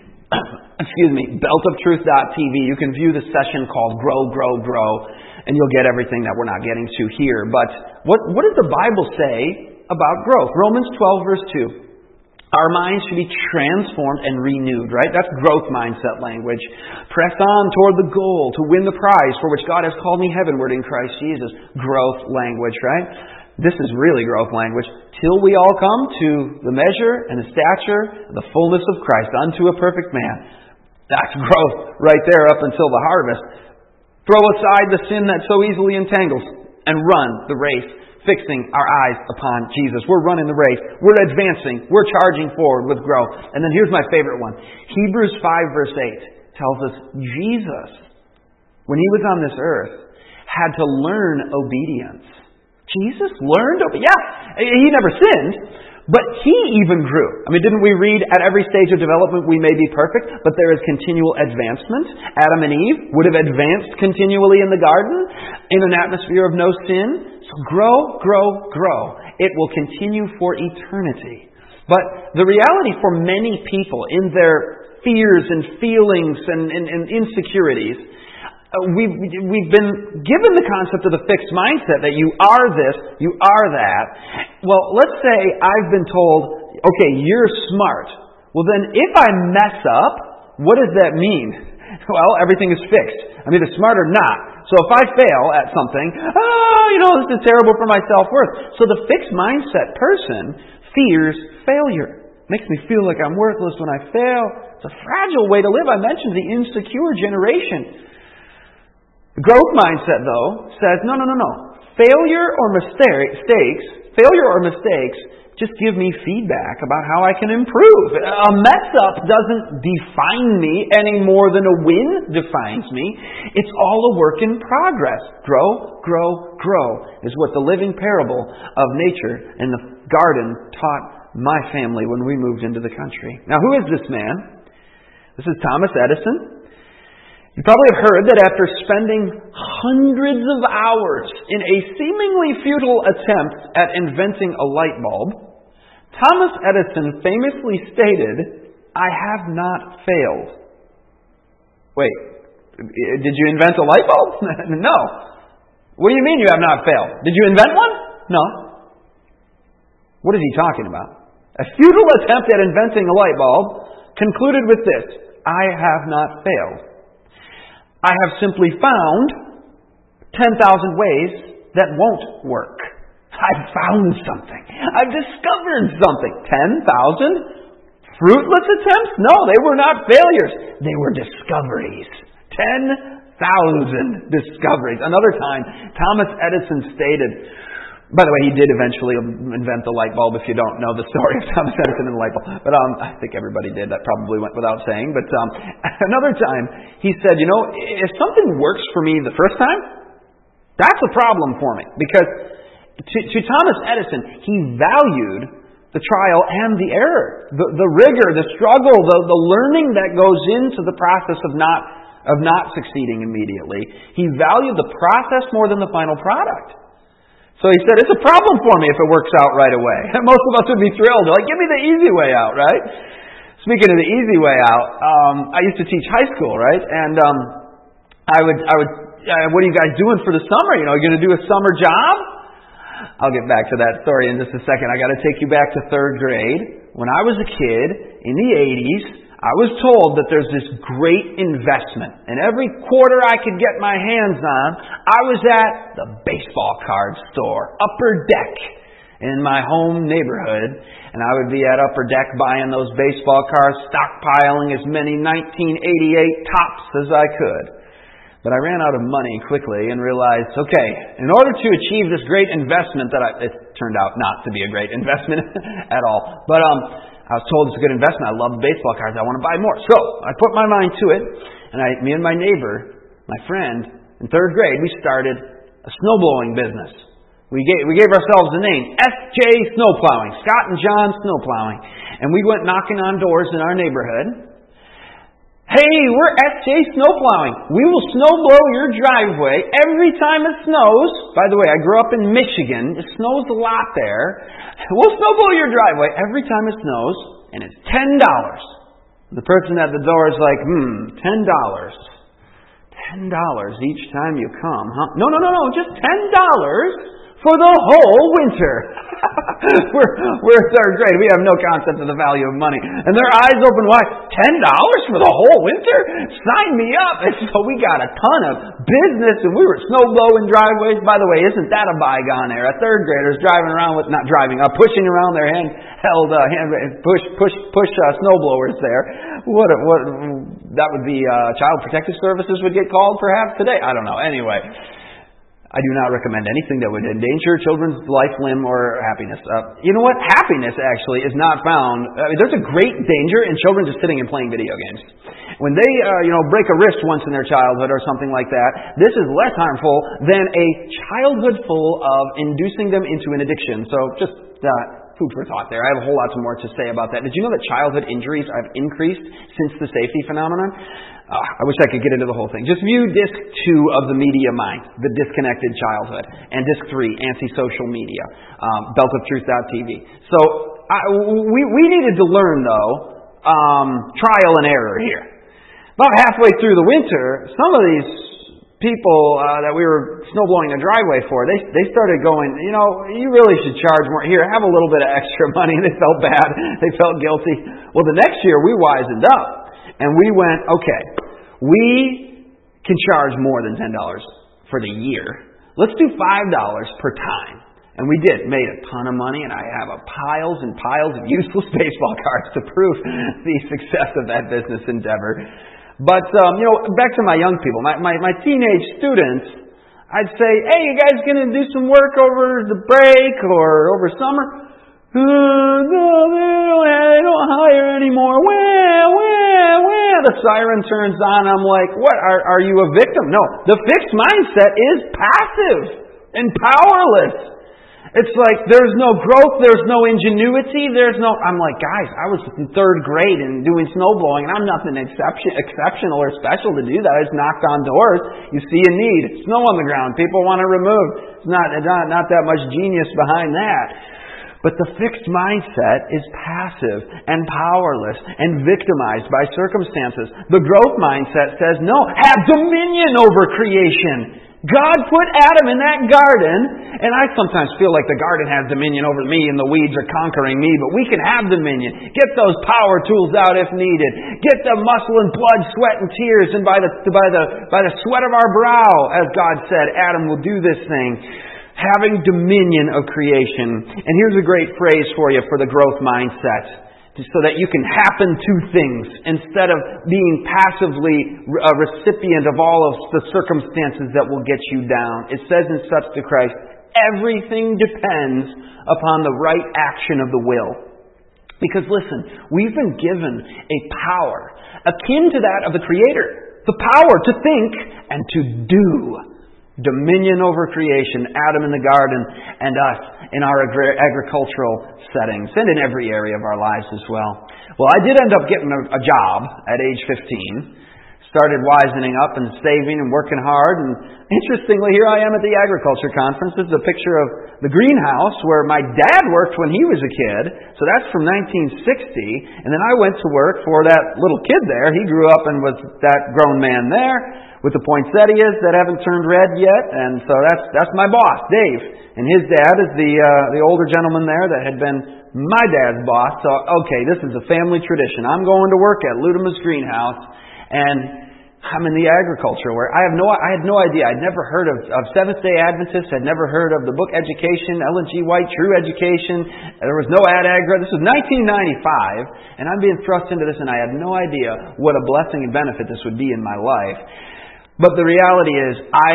beltoftruth.tv. You can view the session called Grow, Grow, Grow, and you'll get everything that we're not getting to here. But what does the Bible say about growth? Romans 12, verse 2. Our minds should be transformed and renewed, right? That's growth mindset language. Press on toward the goal to win the prize for which God has called me heavenward in Christ Jesus. Growth language, right? This is really growth language. Till we all come to the measure and the stature, the fullness of Christ, unto a perfect man. That's growth right there up until the harvest. Throw aside the sin that so easily entangles and run the race, fixing our eyes upon Jesus. We're running the race. We're advancing. We're charging forward with growth. And then here's my favorite one. Hebrews 5 verse 8 tells us Jesus, when He was on this earth, had to learn obedience. Jesus learned obedience. Yeah, He never sinned, but He even grew. I mean, didn't we read, at every stage of development we may be perfect, but there is continual advancement? Adam and Eve would have advanced continually in the garden in an atmosphere of no sin. So grow, grow, grow. It will continue for eternity. But the reality for many people in their fears and feelings and insecurities, we've been given the concept of the fixed mindset that you are this, you are that. Well, let's say I've been told, okay, you're smart. Well, then if I mess up, what does that mean? Well, everything is fixed. I'm either smart or not. So if I fail at something, this is terrible for my self-worth. So the fixed mindset person fears failure. Makes me feel like I'm worthless when I fail. It's a fragile way to live. I mentioned the insecure generation. The growth mindset, though, says, no. Failure or mistakes just give me feedback about how I can improve. A mess-up doesn't define me any more than a win defines me. It's all a work in progress. Grow, grow, grow is what the living parable of nature in the garden taught my family when we moved into the country. Now, who is this man? This is Thomas Edison. You probably have heard that after spending hundreds of hours in a seemingly futile attempt at inventing a light bulb, Thomas Edison famously stated, "I have not failed." Wait, did you invent a light bulb? No. What do you mean you have not failed? Did you invent one? No. What is he talking about? A futile attempt at inventing a light bulb concluded with this: I have not failed. I have simply found 10,000 ways that won't work. I've found something. I've discovered something. 10,000 fruitless attempts? No, they were not failures. They were discoveries. 10,000 discoveries. Another time, Thomas Edison stated, by the way, he did eventually invent the light bulb, if you don't know the story of Thomas Edison and the light bulb. But I think everybody did. That probably went without saying. But another time, he said, if something works for me the first time, that's a problem for me. Because to Thomas Edison, he valued the trial and the error, the rigor, the struggle, the learning that goes into the process of not succeeding immediately. He valued the process more than the final product. So he said, it's a problem for me if it works out right away. Most of us would be thrilled. They're like, give me the easy way out, right? Speaking of the easy way out, I used to teach high school, right? And I would, what are you guys doing for the summer? You going to do a summer job? I'll get back to that story in just a second. I got to take you back to third grade. When I was a kid in the 80s, I was told that there's this great investment. And every quarter I could get my hands on, I was at the baseball card store, Upper Deck, in my home neighborhood. And I would be at Upper Deck buying those baseball cards, stockpiling as many 1988 Tops as I could. But I ran out of money quickly and realized, okay, in order to achieve this great investment it turned out not to be a great investment at all. But I was told it's a good investment. I love baseball cards. I want to buy more. So I put my mind to it, and me and my neighbor, my friend, in third grade, we started a snowblowing business. We gave ourselves a name, SJ Snowplowing, Scott and John Snowplowing. And we went knocking on doors in our neighborhood. Hey, we're SJ Snowplowing. We will snow blow your driveway every time it snows. By the way, I grew up in Michigan. It snows a lot there. We'll snow blow your driveway every time it snows, and it's $10. The person at the door is like, $10. $10 each time you come, huh? No, just $10 for the whole winter. We're third grade. We have no concept of the value of money. And their eyes open wide. $10 for the whole winter? Sign me up. And so we got a ton of business, and we were snow blowing driveways. By the way, isn't that a bygone era? Third graders driving around with, not driving, pushing around their handheld push snow blowers there. What that would be Child Protective Services would get called perhaps today. I don't know. Anyway, I do not recommend anything that would endanger children's life, limb, or happiness. You know what? Happiness, actually, is not found. There's a great danger in children just sitting and playing video games. When they, break a wrist once in their childhood or something like that, this is less harmful than a childhood full of inducing them into an addiction. So just food for thought there. I have a whole lot more to say about that. Did you know that childhood injuries have increased since the safety phenomenon? I wish I could get into the whole thing. Just view Disc 2 of the Media Mind, The Disconnected Childhood, and Disc 3, Anti-Social Media, beltoftruth.tv. So we needed to learn, though, trial and error here. About halfway through the winter, some of these people that we were snowblowing a driveway for, they started going, you really should charge more. Here, have a little bit of extra money. They felt bad. They felt guilty. Well, the next year we wisened up. And we went, okay, we can charge more than $10 for the year. Let's do $5 per time. And we did, made a ton of money, and I have piles and piles of useless baseball cards to prove the success of that business endeavor. But, back to my young people, my teenage students, I'd say, hey, you guys going to do some work over the break or over summer? No, they don't hire anymore. Where? The siren turns on. I'm like, what? Are you a victim? No. The fixed mindset is passive and powerless. It's like there's no growth, there's no ingenuity, I'm like, guys, I was in third grade and doing snowblowing, and I'm nothing exceptional or special to do that. I just knocked on doors. You see a need. Snow on the ground. People want to remove. It's not that much genius behind that. But the fixed mindset is passive and powerless and victimized by circumstances. The growth mindset says, no, have dominion over creation. God put Adam in that garden, and I sometimes feel like the garden has dominion over me and the weeds are conquering me, but we can have dominion. Get those power tools out if needed. Get the muscle and blood, sweat and tears, and by the sweat of our brow, as God said, Adam will do this thing. Having dominion of creation. And here's a great phrase for you for the growth mindset, so that you can happen to things instead of being passively a recipient of all of the circumstances that will get you down. It says in Steps to Christ, everything depends upon the right action of the will. Because listen, we've been given a power akin to that of the Creator. The power to think and to do. Dominion over creation, Adam in the garden, and us in our agricultural settings, and in every area of our lives as well. Well, I did end up getting a job at age 15. Started wisening up and saving and working hard. And interestingly, here I am at the agriculture conference. This is a picture of the greenhouse where my dad worked when he was a kid. So that's from 1960. And then I went to work for that little kid there. He grew up and was that grown man there with the poinsettias that haven't turned red yet. And so that's my boss, Dave. And his dad is the older gentleman there that had been my dad's boss. So, okay, this is a family tradition. I'm going to work at Ludimus Greenhouse, and I'm in the agriculture where I had no idea. I'd never heard of Seventh-day Adventists. I'd never heard of the book Education, Ellen G. White, True Education. There was no ad-agra. This was 1995, and I'm being thrust into this, and I had no idea what a blessing and benefit this would be in my life. But the reality is, I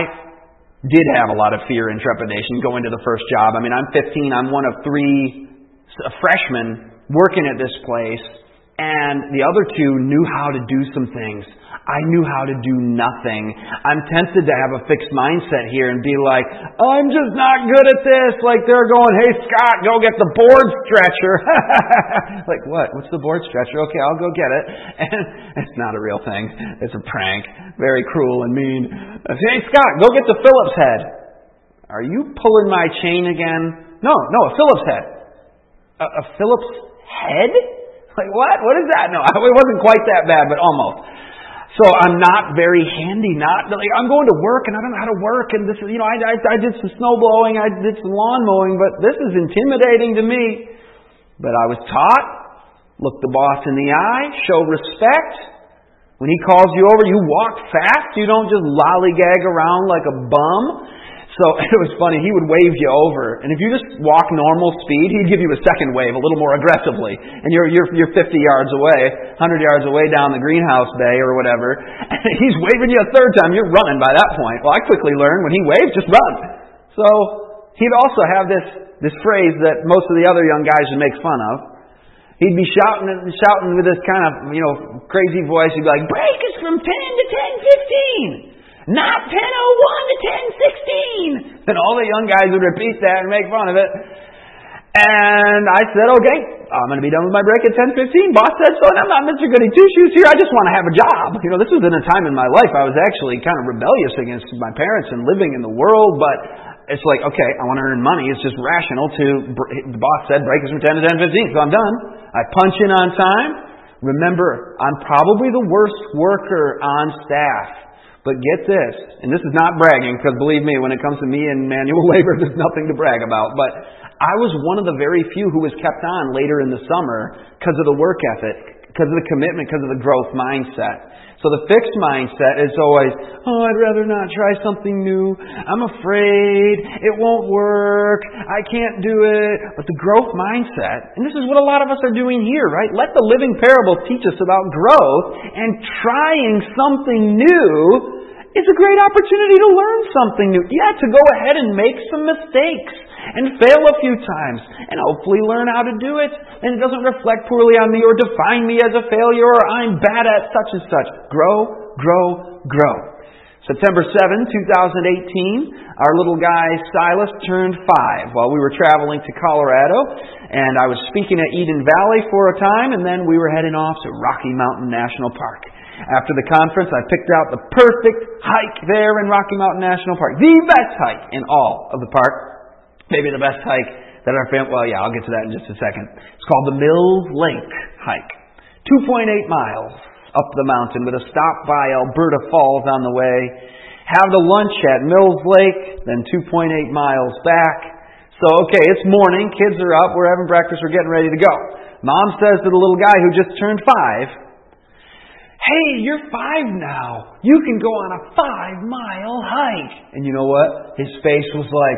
did have a lot of fear and trepidation going to the first job. I mean, I'm 15. I'm one of 3 freshmen working at this place. and the other two knew how to do some things. I knew how to do nothing. I'm tempted to have a fixed mindset here and be like, I'm just not good at this. Like they're going, hey Scott, go get the board stretcher. Like what? What's the board stretcher? Okay, I'll go get it. And it's not a real thing. It's a prank. Very cruel and mean. Hey Scott, go get the Phillips head. Are you pulling my chain again? No, a Phillips head. A Phillips head? Like what? What is that? No, it wasn't quite that bad, but almost. So I'm not very handy. I'm going to work and I don't know how to work. And this is, I did some snow blowing, I did some lawn mowing, but this is intimidating to me. But I was taught, look the boss in the eye, show respect. When he calls you over, you walk fast. You don't just lollygag around like a bum. So it was funny, he would wave you over, and if you just walk normal speed, he'd give you a second wave a little more aggressively, and you're 50 yards away, 100 yards away down the greenhouse bay or whatever, and he's waving you a third time, you're running by that point. Well, I quickly learned when he waves, just run. So he'd also have this phrase that most of the other young guys would make fun of. He'd be shouting with this kind of, crazy voice. He'd be like, break is from 10 to 10:15. Not 10:01 to 10:16. And all the young guys would repeat that and make fun of it. And I said, okay, I'm going to be done with my break at 10:15. Boss said so, and I'm not Mr. Goody Two-Shoes here. I just want to have a job. This was in a time in my life I was actually kind of rebellious against my parents and living in the world, but it's like, okay, I want to earn money. It's just rational the boss said break is from 10 to 10:15, so I'm done. I punch in on time. Remember, I'm probably the worst worker on staff. But get this, and this is not bragging, because believe me, when it comes to me and manual labor, there's nothing to brag about. But I was one of the very few who was kept on later in the summer because of the work ethic, because of the commitment, because of the growth mindset. So the fixed mindset is always, I'd rather not try something new. I'm afraid it won't work. I can't do it. But the growth mindset, and this is what a lot of us are doing here, right? Let the living parable teach us about growth, and trying something new is a great opportunity to learn something new. Yeah, to go ahead and make some mistakes and fail a few times and hopefully learn how to do it. And it doesn't reflect poorly on me or define me as a failure or I'm bad at such and such. Grow, grow, grow. September 7, 2018, our little guy Silas turned 5 while we were traveling to Colorado. And I was speaking at Eden Valley for a time, and then we were heading off to Rocky Mountain National Park. After the conference, I picked out the perfect hike there in Rocky Mountain National Park. The best hike in all of the park. Maybe the best hike that our family... Well, yeah, I'll get to that in just a second. It's called the Mills Lake hike. 2.8 miles up the mountain with a stop by Alberta Falls on the way. Have the lunch at Mills Lake, then 2.8 miles back. So, okay, it's morning. Kids are up. We're having breakfast. We're getting ready to go. Mom says to the little guy who just turned 5... Hey, you're 5 now. You can go on a 5-mile hike. And you know what? His face was like,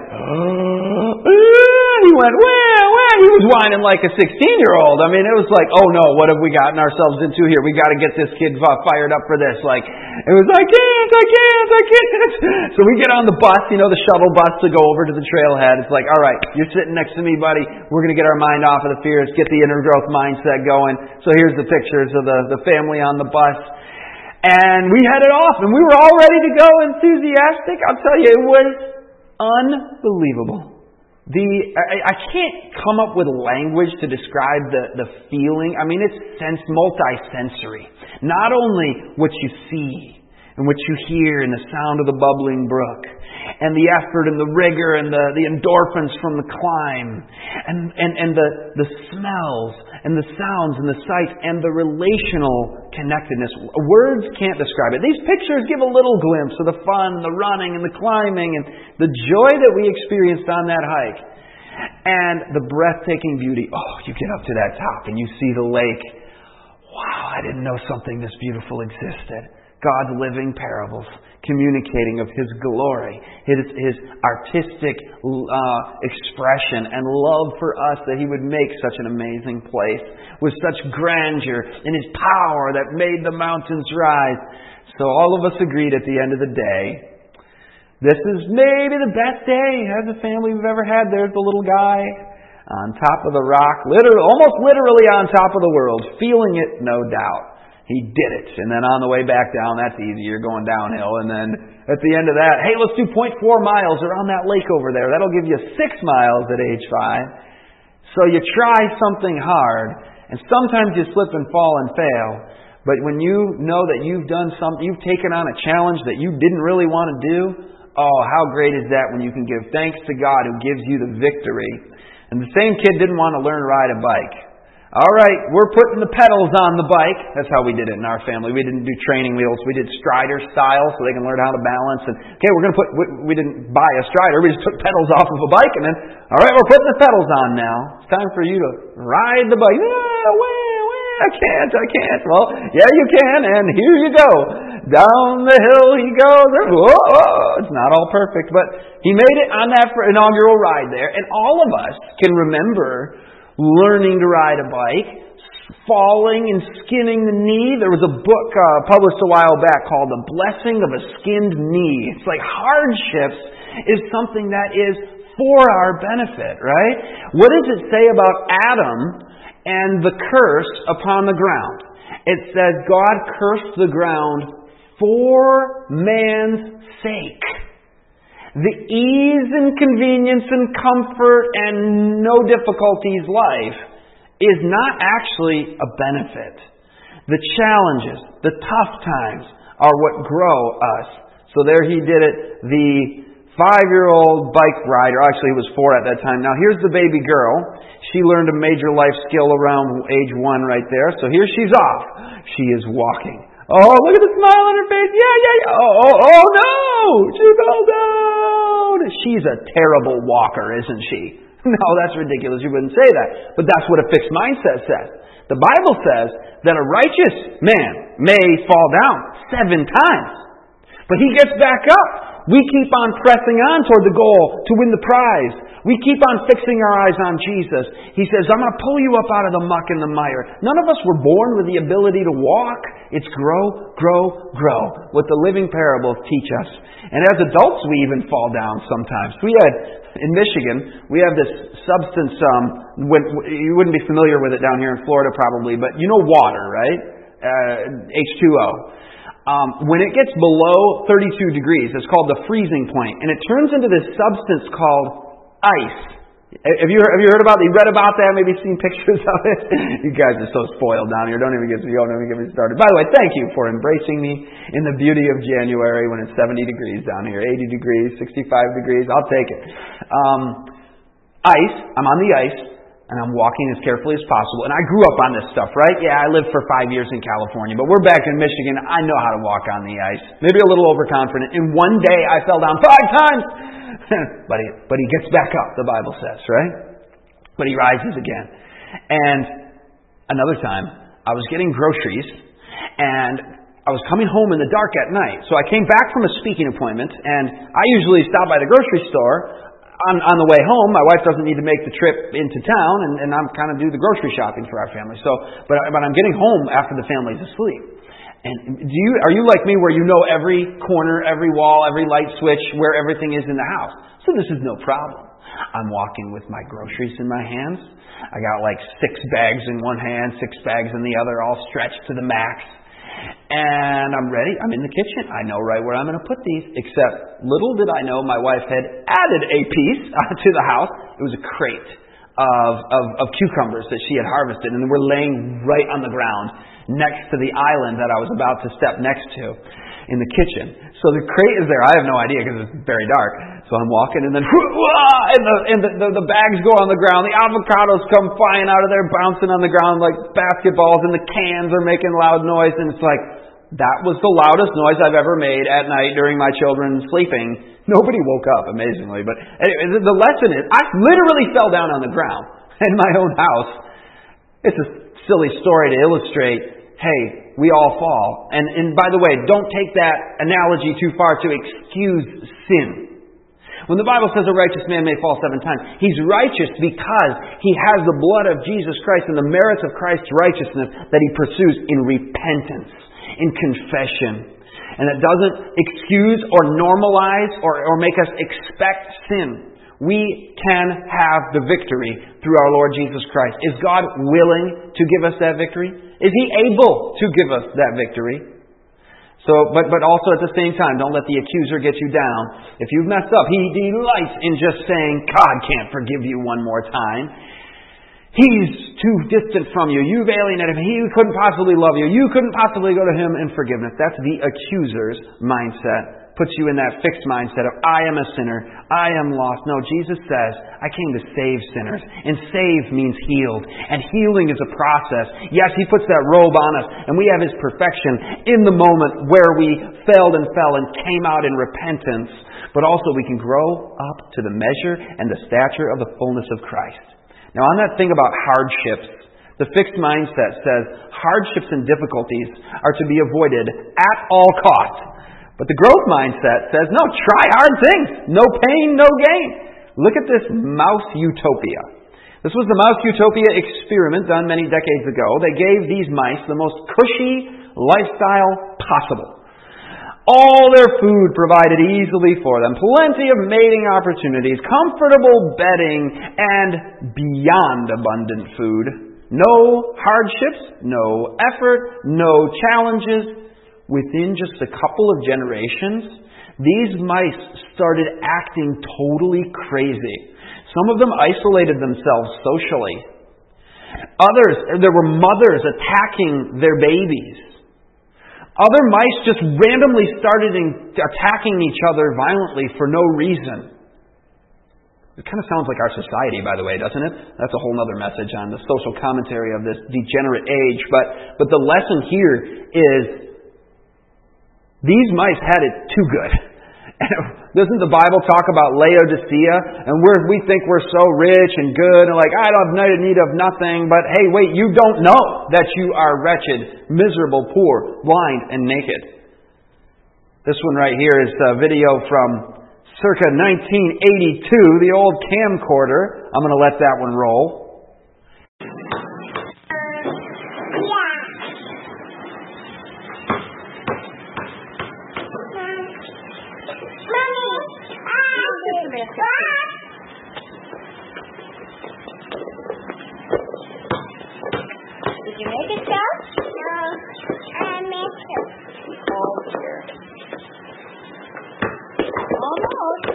he went, well. He was whining like a 16-year-old. I mean, it was like, oh no, what have we gotten ourselves into here? We got to get this kid fired up for this. Like, it was, I can't. So we get on the bus, the shuttle bus to go over to the trailhead. It's like, all right, you're sitting next to me, buddy. We're going to get our mind off of the fears, get the inner growth mindset going. So here's the pictures of the family on the bus. And we headed off, and we were all ready to go, enthusiastic. I'll tell you, it was unbelievable. I can't come up with language to describe the feeling. I mean, it's multi-sensory. Not only what you see and what you hear and the sound of the bubbling brook and the effort and the rigor and the endorphins from the climb and the smells and the sounds and the sights and the relational connectedness. Words can't describe it. These pictures give a little glimpse of the fun, the running and the climbing and the joy that we experienced on that hike. And the breathtaking beauty. Oh, you get up to that top and you see the lake. Wow, I didn't know something this beautiful existed. God's living parables, communicating of His glory, His artistic expression and love for us that He would make such an amazing place with such grandeur and His power that made the mountains rise. So all of us agreed at the end of the day, this is maybe the best day as a family we've ever had. There's the little guy. On top of the rock, almost literally on top of the world, feeling it, no doubt. He did it. And then on the way back down, that's easy. You're going downhill. And then at the end of that, hey, let's do 0.4 miles around that lake over there. That'll give you 6 miles at age 5. So you try something hard, and sometimes you slip and fall and fail. But when you know that you've done something, you've taken on a challenge that you didn't really want to do, oh, how great is that when you can give thanks to God who gives you the victory. And the same kid didn't want to learn to ride a bike. All right, we're putting the pedals on the bike. That's how we did it in our family. We didn't do training wheels. We did Strider style so they can learn how to balance. And okay, we didn't buy a Strider. We just took pedals off of a bike and then, all right, we're putting the pedals on now. It's time for you to ride the bike. I can't. Well, yeah, you can, and here you go. Down the hill he goes. Whoa, it's not all perfect, but he made it on that inaugural ride there. And all of us can remember learning to ride a bike, falling and skinning the knee. There was a book published a while back called The Blessing of a Skinned Knee. It's like hardships is something that is for our benefit, right? What does it say about Adam and the curse upon the ground? It says God cursed the ground for man's sake. The ease and convenience and comfort and no difficulties life is not actually a benefit. The challenges, the tough times are what grow us. So there he did it. The 5-year-old bike rider, actually he was 4 at that time. Now here's the baby girl. She learned a major life skill around age 1 right there. So here she's off. She is walking. Oh, look at the smile on her face. Yeah. Oh no! She fell down! She's a terrible walker, isn't she? No, that's ridiculous. You wouldn't say that. But that's what a fixed mindset says. The Bible says that a righteous man may fall down 7 times. But he gets back up. We keep on pressing on toward the goal to win the prize. We keep on fixing our eyes on Jesus. He says, I'm going to pull you up out of the muck and the mire. None of us were born with the ability to walk. It's grow. What the living parables teach us. And as adults, we even fall down sometimes. In Michigan, we have this substance, you wouldn't be familiar with it down here in Florida probably, but you know water, right? H2O. When it gets below 32 degrees, it's called the freezing point, and it turns into this substance called ice. Have you heard about it? You read about that? Maybe seen pictures of it? You guys are so spoiled down here. Don't even get me started. By the way, thank you for embracing me in the beauty of January when it's 70 degrees down here, 80 degrees, 65 degrees. I'll take it. Ice. I'm on the ice. And I'm walking as carefully as possible. And I grew up on this stuff, right? Yeah, I lived for 5 years in California. But we're back in Michigan. I know how to walk on the ice. Maybe a little overconfident. And one day I fell down 5 times. but he gets back up, the Bible says, right? But he rises again. And another time, I was getting groceries. And I was coming home in the dark at night. So I came back from a speaking appointment. And I usually stop by the grocery store on the way home. My wife doesn't need to make the trip into town, and I'm kind of do the grocery shopping for our family. So, but I'm getting home after the family's asleep. And are you like me where you know every corner, every wall, every light switch, where everything is in the house? So this is no problem. I'm walking with my groceries in my hands. I got like 6 bags in one hand, 6 bags in the other, all stretched to the max. And I'm ready. I'm in the kitchen. I know right where I'm going to put these. Except, little did I know, my wife had added a piece to the house. It was a crate of cucumbers that she had harvested, and they were laying right on the ground next to the island that I was about to step next to in the kitchen. So the crate is there. I have no idea because it's very dark. So I'm walking, and then the bags go on the ground. The avocados come flying out of there, bouncing on the ground like basketballs, and the cans are making loud noise. And it's like, that was the loudest noise I've ever made at night during my children sleeping. Nobody woke up, amazingly. But anyway, the lesson is, I literally fell down on the ground in my own house. It's a silly story to illustrate, hey, we all fall. And by the way, don't take that analogy too far to excuse sin. When the Bible says a righteous man may fall 7 times, he's righteous because he has the blood of Jesus Christ and the merits of Christ's righteousness that he pursues in repentance, in confession. And it doesn't excuse or normalize or make us expect sin. We can have the victory through our Lord Jesus Christ. Is God willing to give us that victory? Is He able to give us that victory? But also at the same time, don't let the accuser get you down. If you've messed up, he delights in just saying, God can't forgive you one more time. He's too distant from you. You've alienated him. He couldn't possibly love you. You couldn't possibly go to him in forgiveness. That's the accuser's mindset. Puts you in that fixed mindset of, I am a sinner. I am lost. No, Jesus says, I came to save sinners. And save means healed. And healing is a process. Yes, He puts that robe on us. And we have His perfection in the moment where we failed and fell and came out in repentance. But also we can grow up to the measure and the stature of the fullness of Christ. Now on that thing about hardships, the fixed mindset says hardships and difficulties are to be avoided at all costs. But the growth mindset says, no, try hard things. No pain, no gain. Look at this mouse utopia. This was the mouse utopia experiment done many decades ago. They gave these mice the most cushy lifestyle possible. All their food provided easily for them. Plenty of mating opportunities. Comfortable bedding. And beyond abundant food. No hardships. No effort. No challenges. Within just a couple of generations, these mice started acting totally crazy. Some of them isolated themselves socially. Others, there were mothers attacking their babies. Other mice just randomly started attacking each other violently for no reason. It kind of sounds like our society, by the way, doesn't it? That's a whole other message on the social commentary of this degenerate age. But the lesson here is these mice had it too good. Doesn't the Bible talk about Laodicea? And we think we're so rich and good and like, I don't have need of nothing. But hey, wait, you don't know that you are wretched, miserable, poor, blind, and naked. This one right here is a video from circa 1982, the old camcorder. I'm going to let that one roll. Did you make it, Charles? No, I missed it. Oh, dear. Almost.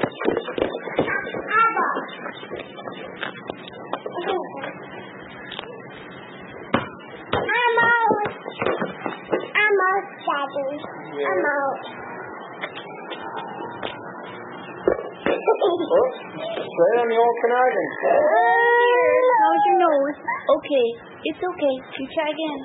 Almost, Daddy. Almost. Straight on the old Carnarvon. How's your nose? Okay, it's okay. You try again.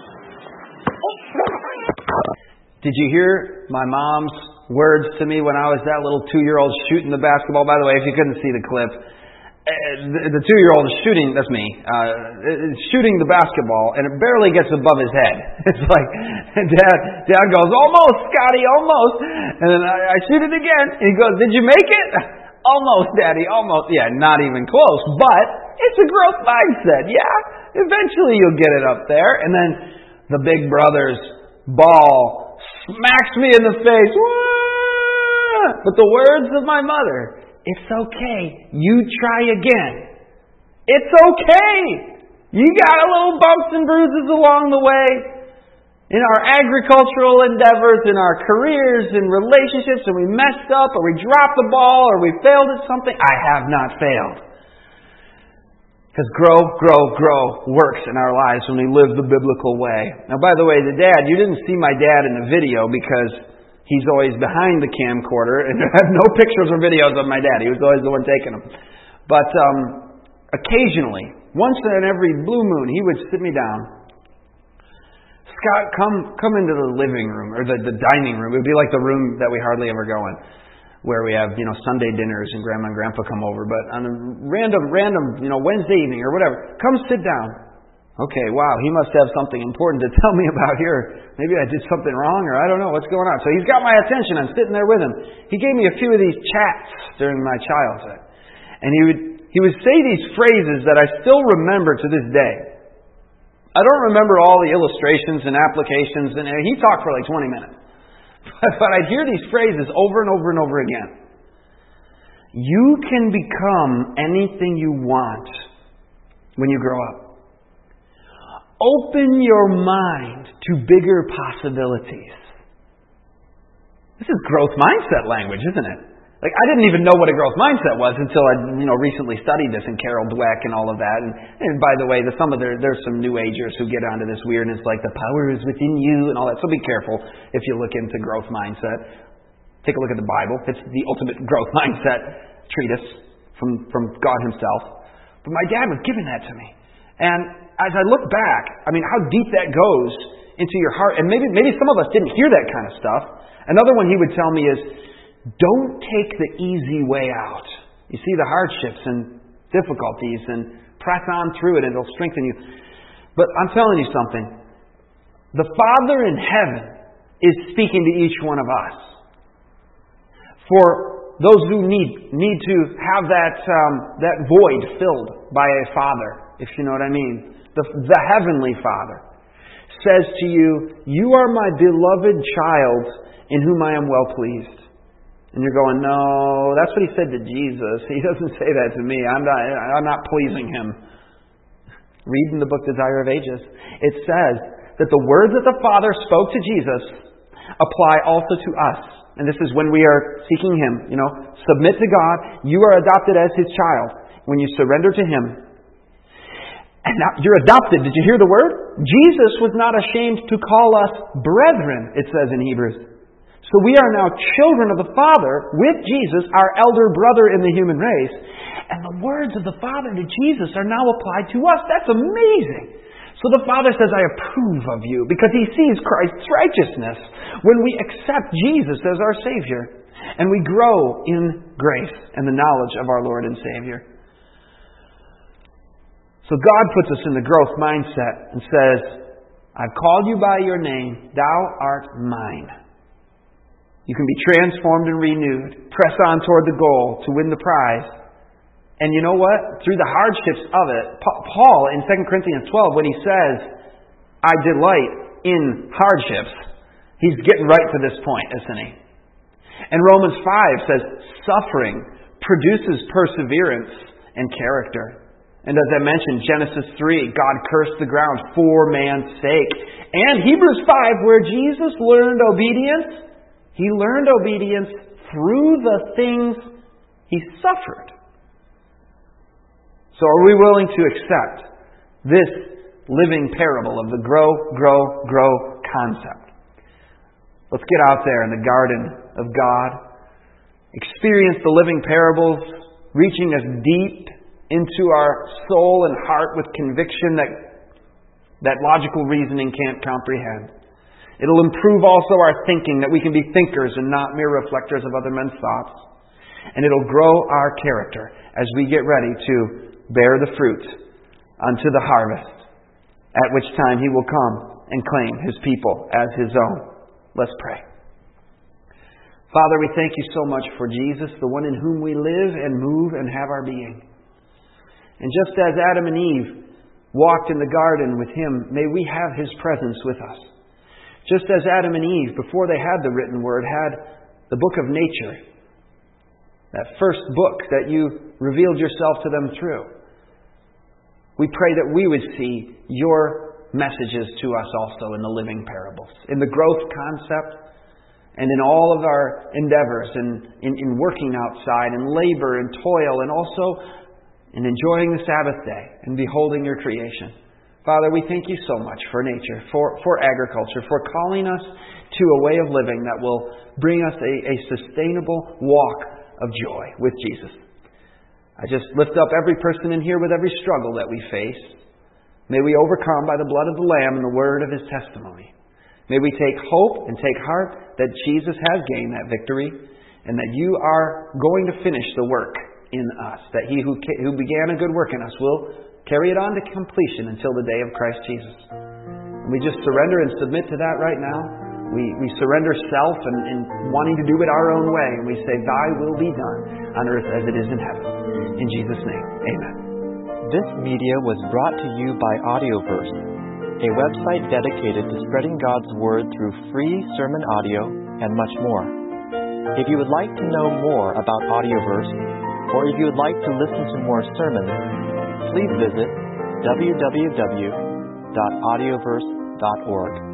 Did you hear my mom's words to me when I was that little 2-year-old shooting the basketball? By the way, if you couldn't see the clip, the 2-year-old is shooting, that's me, shooting the basketball, and it barely gets above his head. It's like, Dad goes, almost, Scotty, almost. And then I shoot it again. He goes, did you make it? Almost, Daddy, almost. Yeah, not even close. But it's a growth mindset. Yeah, eventually you'll get it up there. And then the big brother's ball smacks me in the face. Wah! But the words of my mother, it's okay. You try again. It's okay. You got a little bumps and bruises along the way. In our agricultural endeavors, in our careers, in relationships, and we messed up, or we dropped the ball, or we failed at something, I have not failed. Because grow works in our lives when we live the biblical way. Now, by the way, the dad, you didn't see my dad in the video because he's always behind the camcorder, and I have no pictures or videos of my dad. He was always the one taking them. But occasionally, once in every blue moon, he would sit me down. Scott, come into the living room, or the dining room. It would be like the room that we hardly ever go in, where we have, Sunday dinners and Grandma and Grandpa come over. But on a random, Wednesday evening or whatever, come sit down. Okay, wow, he must have something important to tell me about here. Maybe I did something wrong, or I don't know what's going on. So he's got my attention. I'm sitting there with him. He gave me a few of these chats during my childhood. And he would say these phrases that I still remember to this day. I don't remember all the illustrations and applications, and he talked for like 20 minutes. But I'd hear these phrases over and over and over again. You can become anything you want when you grow up. Open your mind to bigger possibilities. This is growth mindset language, isn't it? Like, I didn't even know what a growth mindset was until I, recently studied this in Carol Dweck and all of that. And by the way, there's some New Agers who get onto this weirdness like the power is within you and all that. So be careful if you look into growth mindset. Take a look at the Bible. It's the ultimate growth mindset treatise from God Himself. But my dad was giving that to me. And as I look back, how deep that goes into your heart. And maybe some of us didn't hear that kind of stuff. Another one he would tell me is, don't take the easy way out. You see the hardships and difficulties and press on through it and it'll strengthen you. But I'm telling you something. The Father in heaven is speaking to each one of us. For those who need to have that void filled by a Father, if you know what I mean. The Heavenly Father says to you, you are my beloved child in whom I am well pleased. And you're going, no, that's what He said to Jesus. He doesn't say that to me. I'm not pleasing Him. Read in the book Desire of Ages. It says that the words that the Father spoke to Jesus apply also to us. And this is when we are seeking Him. Submit to God. You are adopted as His child when you surrender to Him. And now you're adopted. Did you hear the word? Jesus was not ashamed to call us brethren, it says in Hebrews. So we are now children of the Father with Jesus, our elder brother in the human race. And the words of the Father to Jesus are now applied to us. That's amazing. So the Father says, I approve of you because He sees Christ's righteousness when we accept Jesus as our Savior. And we grow in grace and the knowledge of our Lord and Savior. So God puts us in the growth mindset and says, I've called you by your name. Thou art mine. You can be transformed and renewed. Press on toward the goal to win the prize. And you know what? Through the hardships of it, Paul in 2 Corinthians 12, when he says, I delight in hardships, he's getting right to this point, isn't he? And Romans 5 says, suffering produces perseverance and character. And as I mentioned, Genesis 3, God cursed the ground for man's sake. And Hebrews 5, where Jesus learned obedience, He learned obedience through the things He suffered. So are we willing to accept this living parable of the grow, grow, grow concept? Let's get out there in the garden of God. Experience the living parables, reaching us deep into our soul and heart with conviction that logical reasoning can't comprehend. It'll improve also our thinking, that we can be thinkers and not mere reflectors of other men's thoughts. And it'll grow our character as we get ready to bear the fruit unto the harvest, at which time He will come and claim His people as His own. Let's pray. Father, we thank You so much for Jesus, the one in whom we live and move and have our being. And just as Adam and Eve walked in the garden with Him, may we have His presence with us. Just as Adam and Eve, before they had the written word, had the book of nature, that first book that You revealed Yourself to them through. We pray that we would see Your messages to us also in the living parables, in the growth concept, and in all of our endeavors, and in working outside, and labor, and toil, and also in enjoying the Sabbath day, and beholding Your creation. Father, we thank You so much for nature, for agriculture, for calling us to a way of living that will bring us a sustainable walk of joy with Jesus. I just lift up every person in here with every struggle that we face. May we overcome by the blood of the Lamb and the word of His testimony. May we take hope and take heart that Jesus has gained that victory and that You are going to finish the work in us, that He who began a good work in us will carry it on to completion until the day of Christ Jesus. And we just surrender and submit to that right now. We surrender self and wanting to do it our own way. And we say, Thy will be done on earth as it is in heaven. In Jesus' name, amen. This media was brought to you by Audioverse, a website dedicated to spreading God's Word through free sermon audio and much more. If you would like to know more about Audioverse or if you would like to listen to more sermons, please visit www.audioverse.org.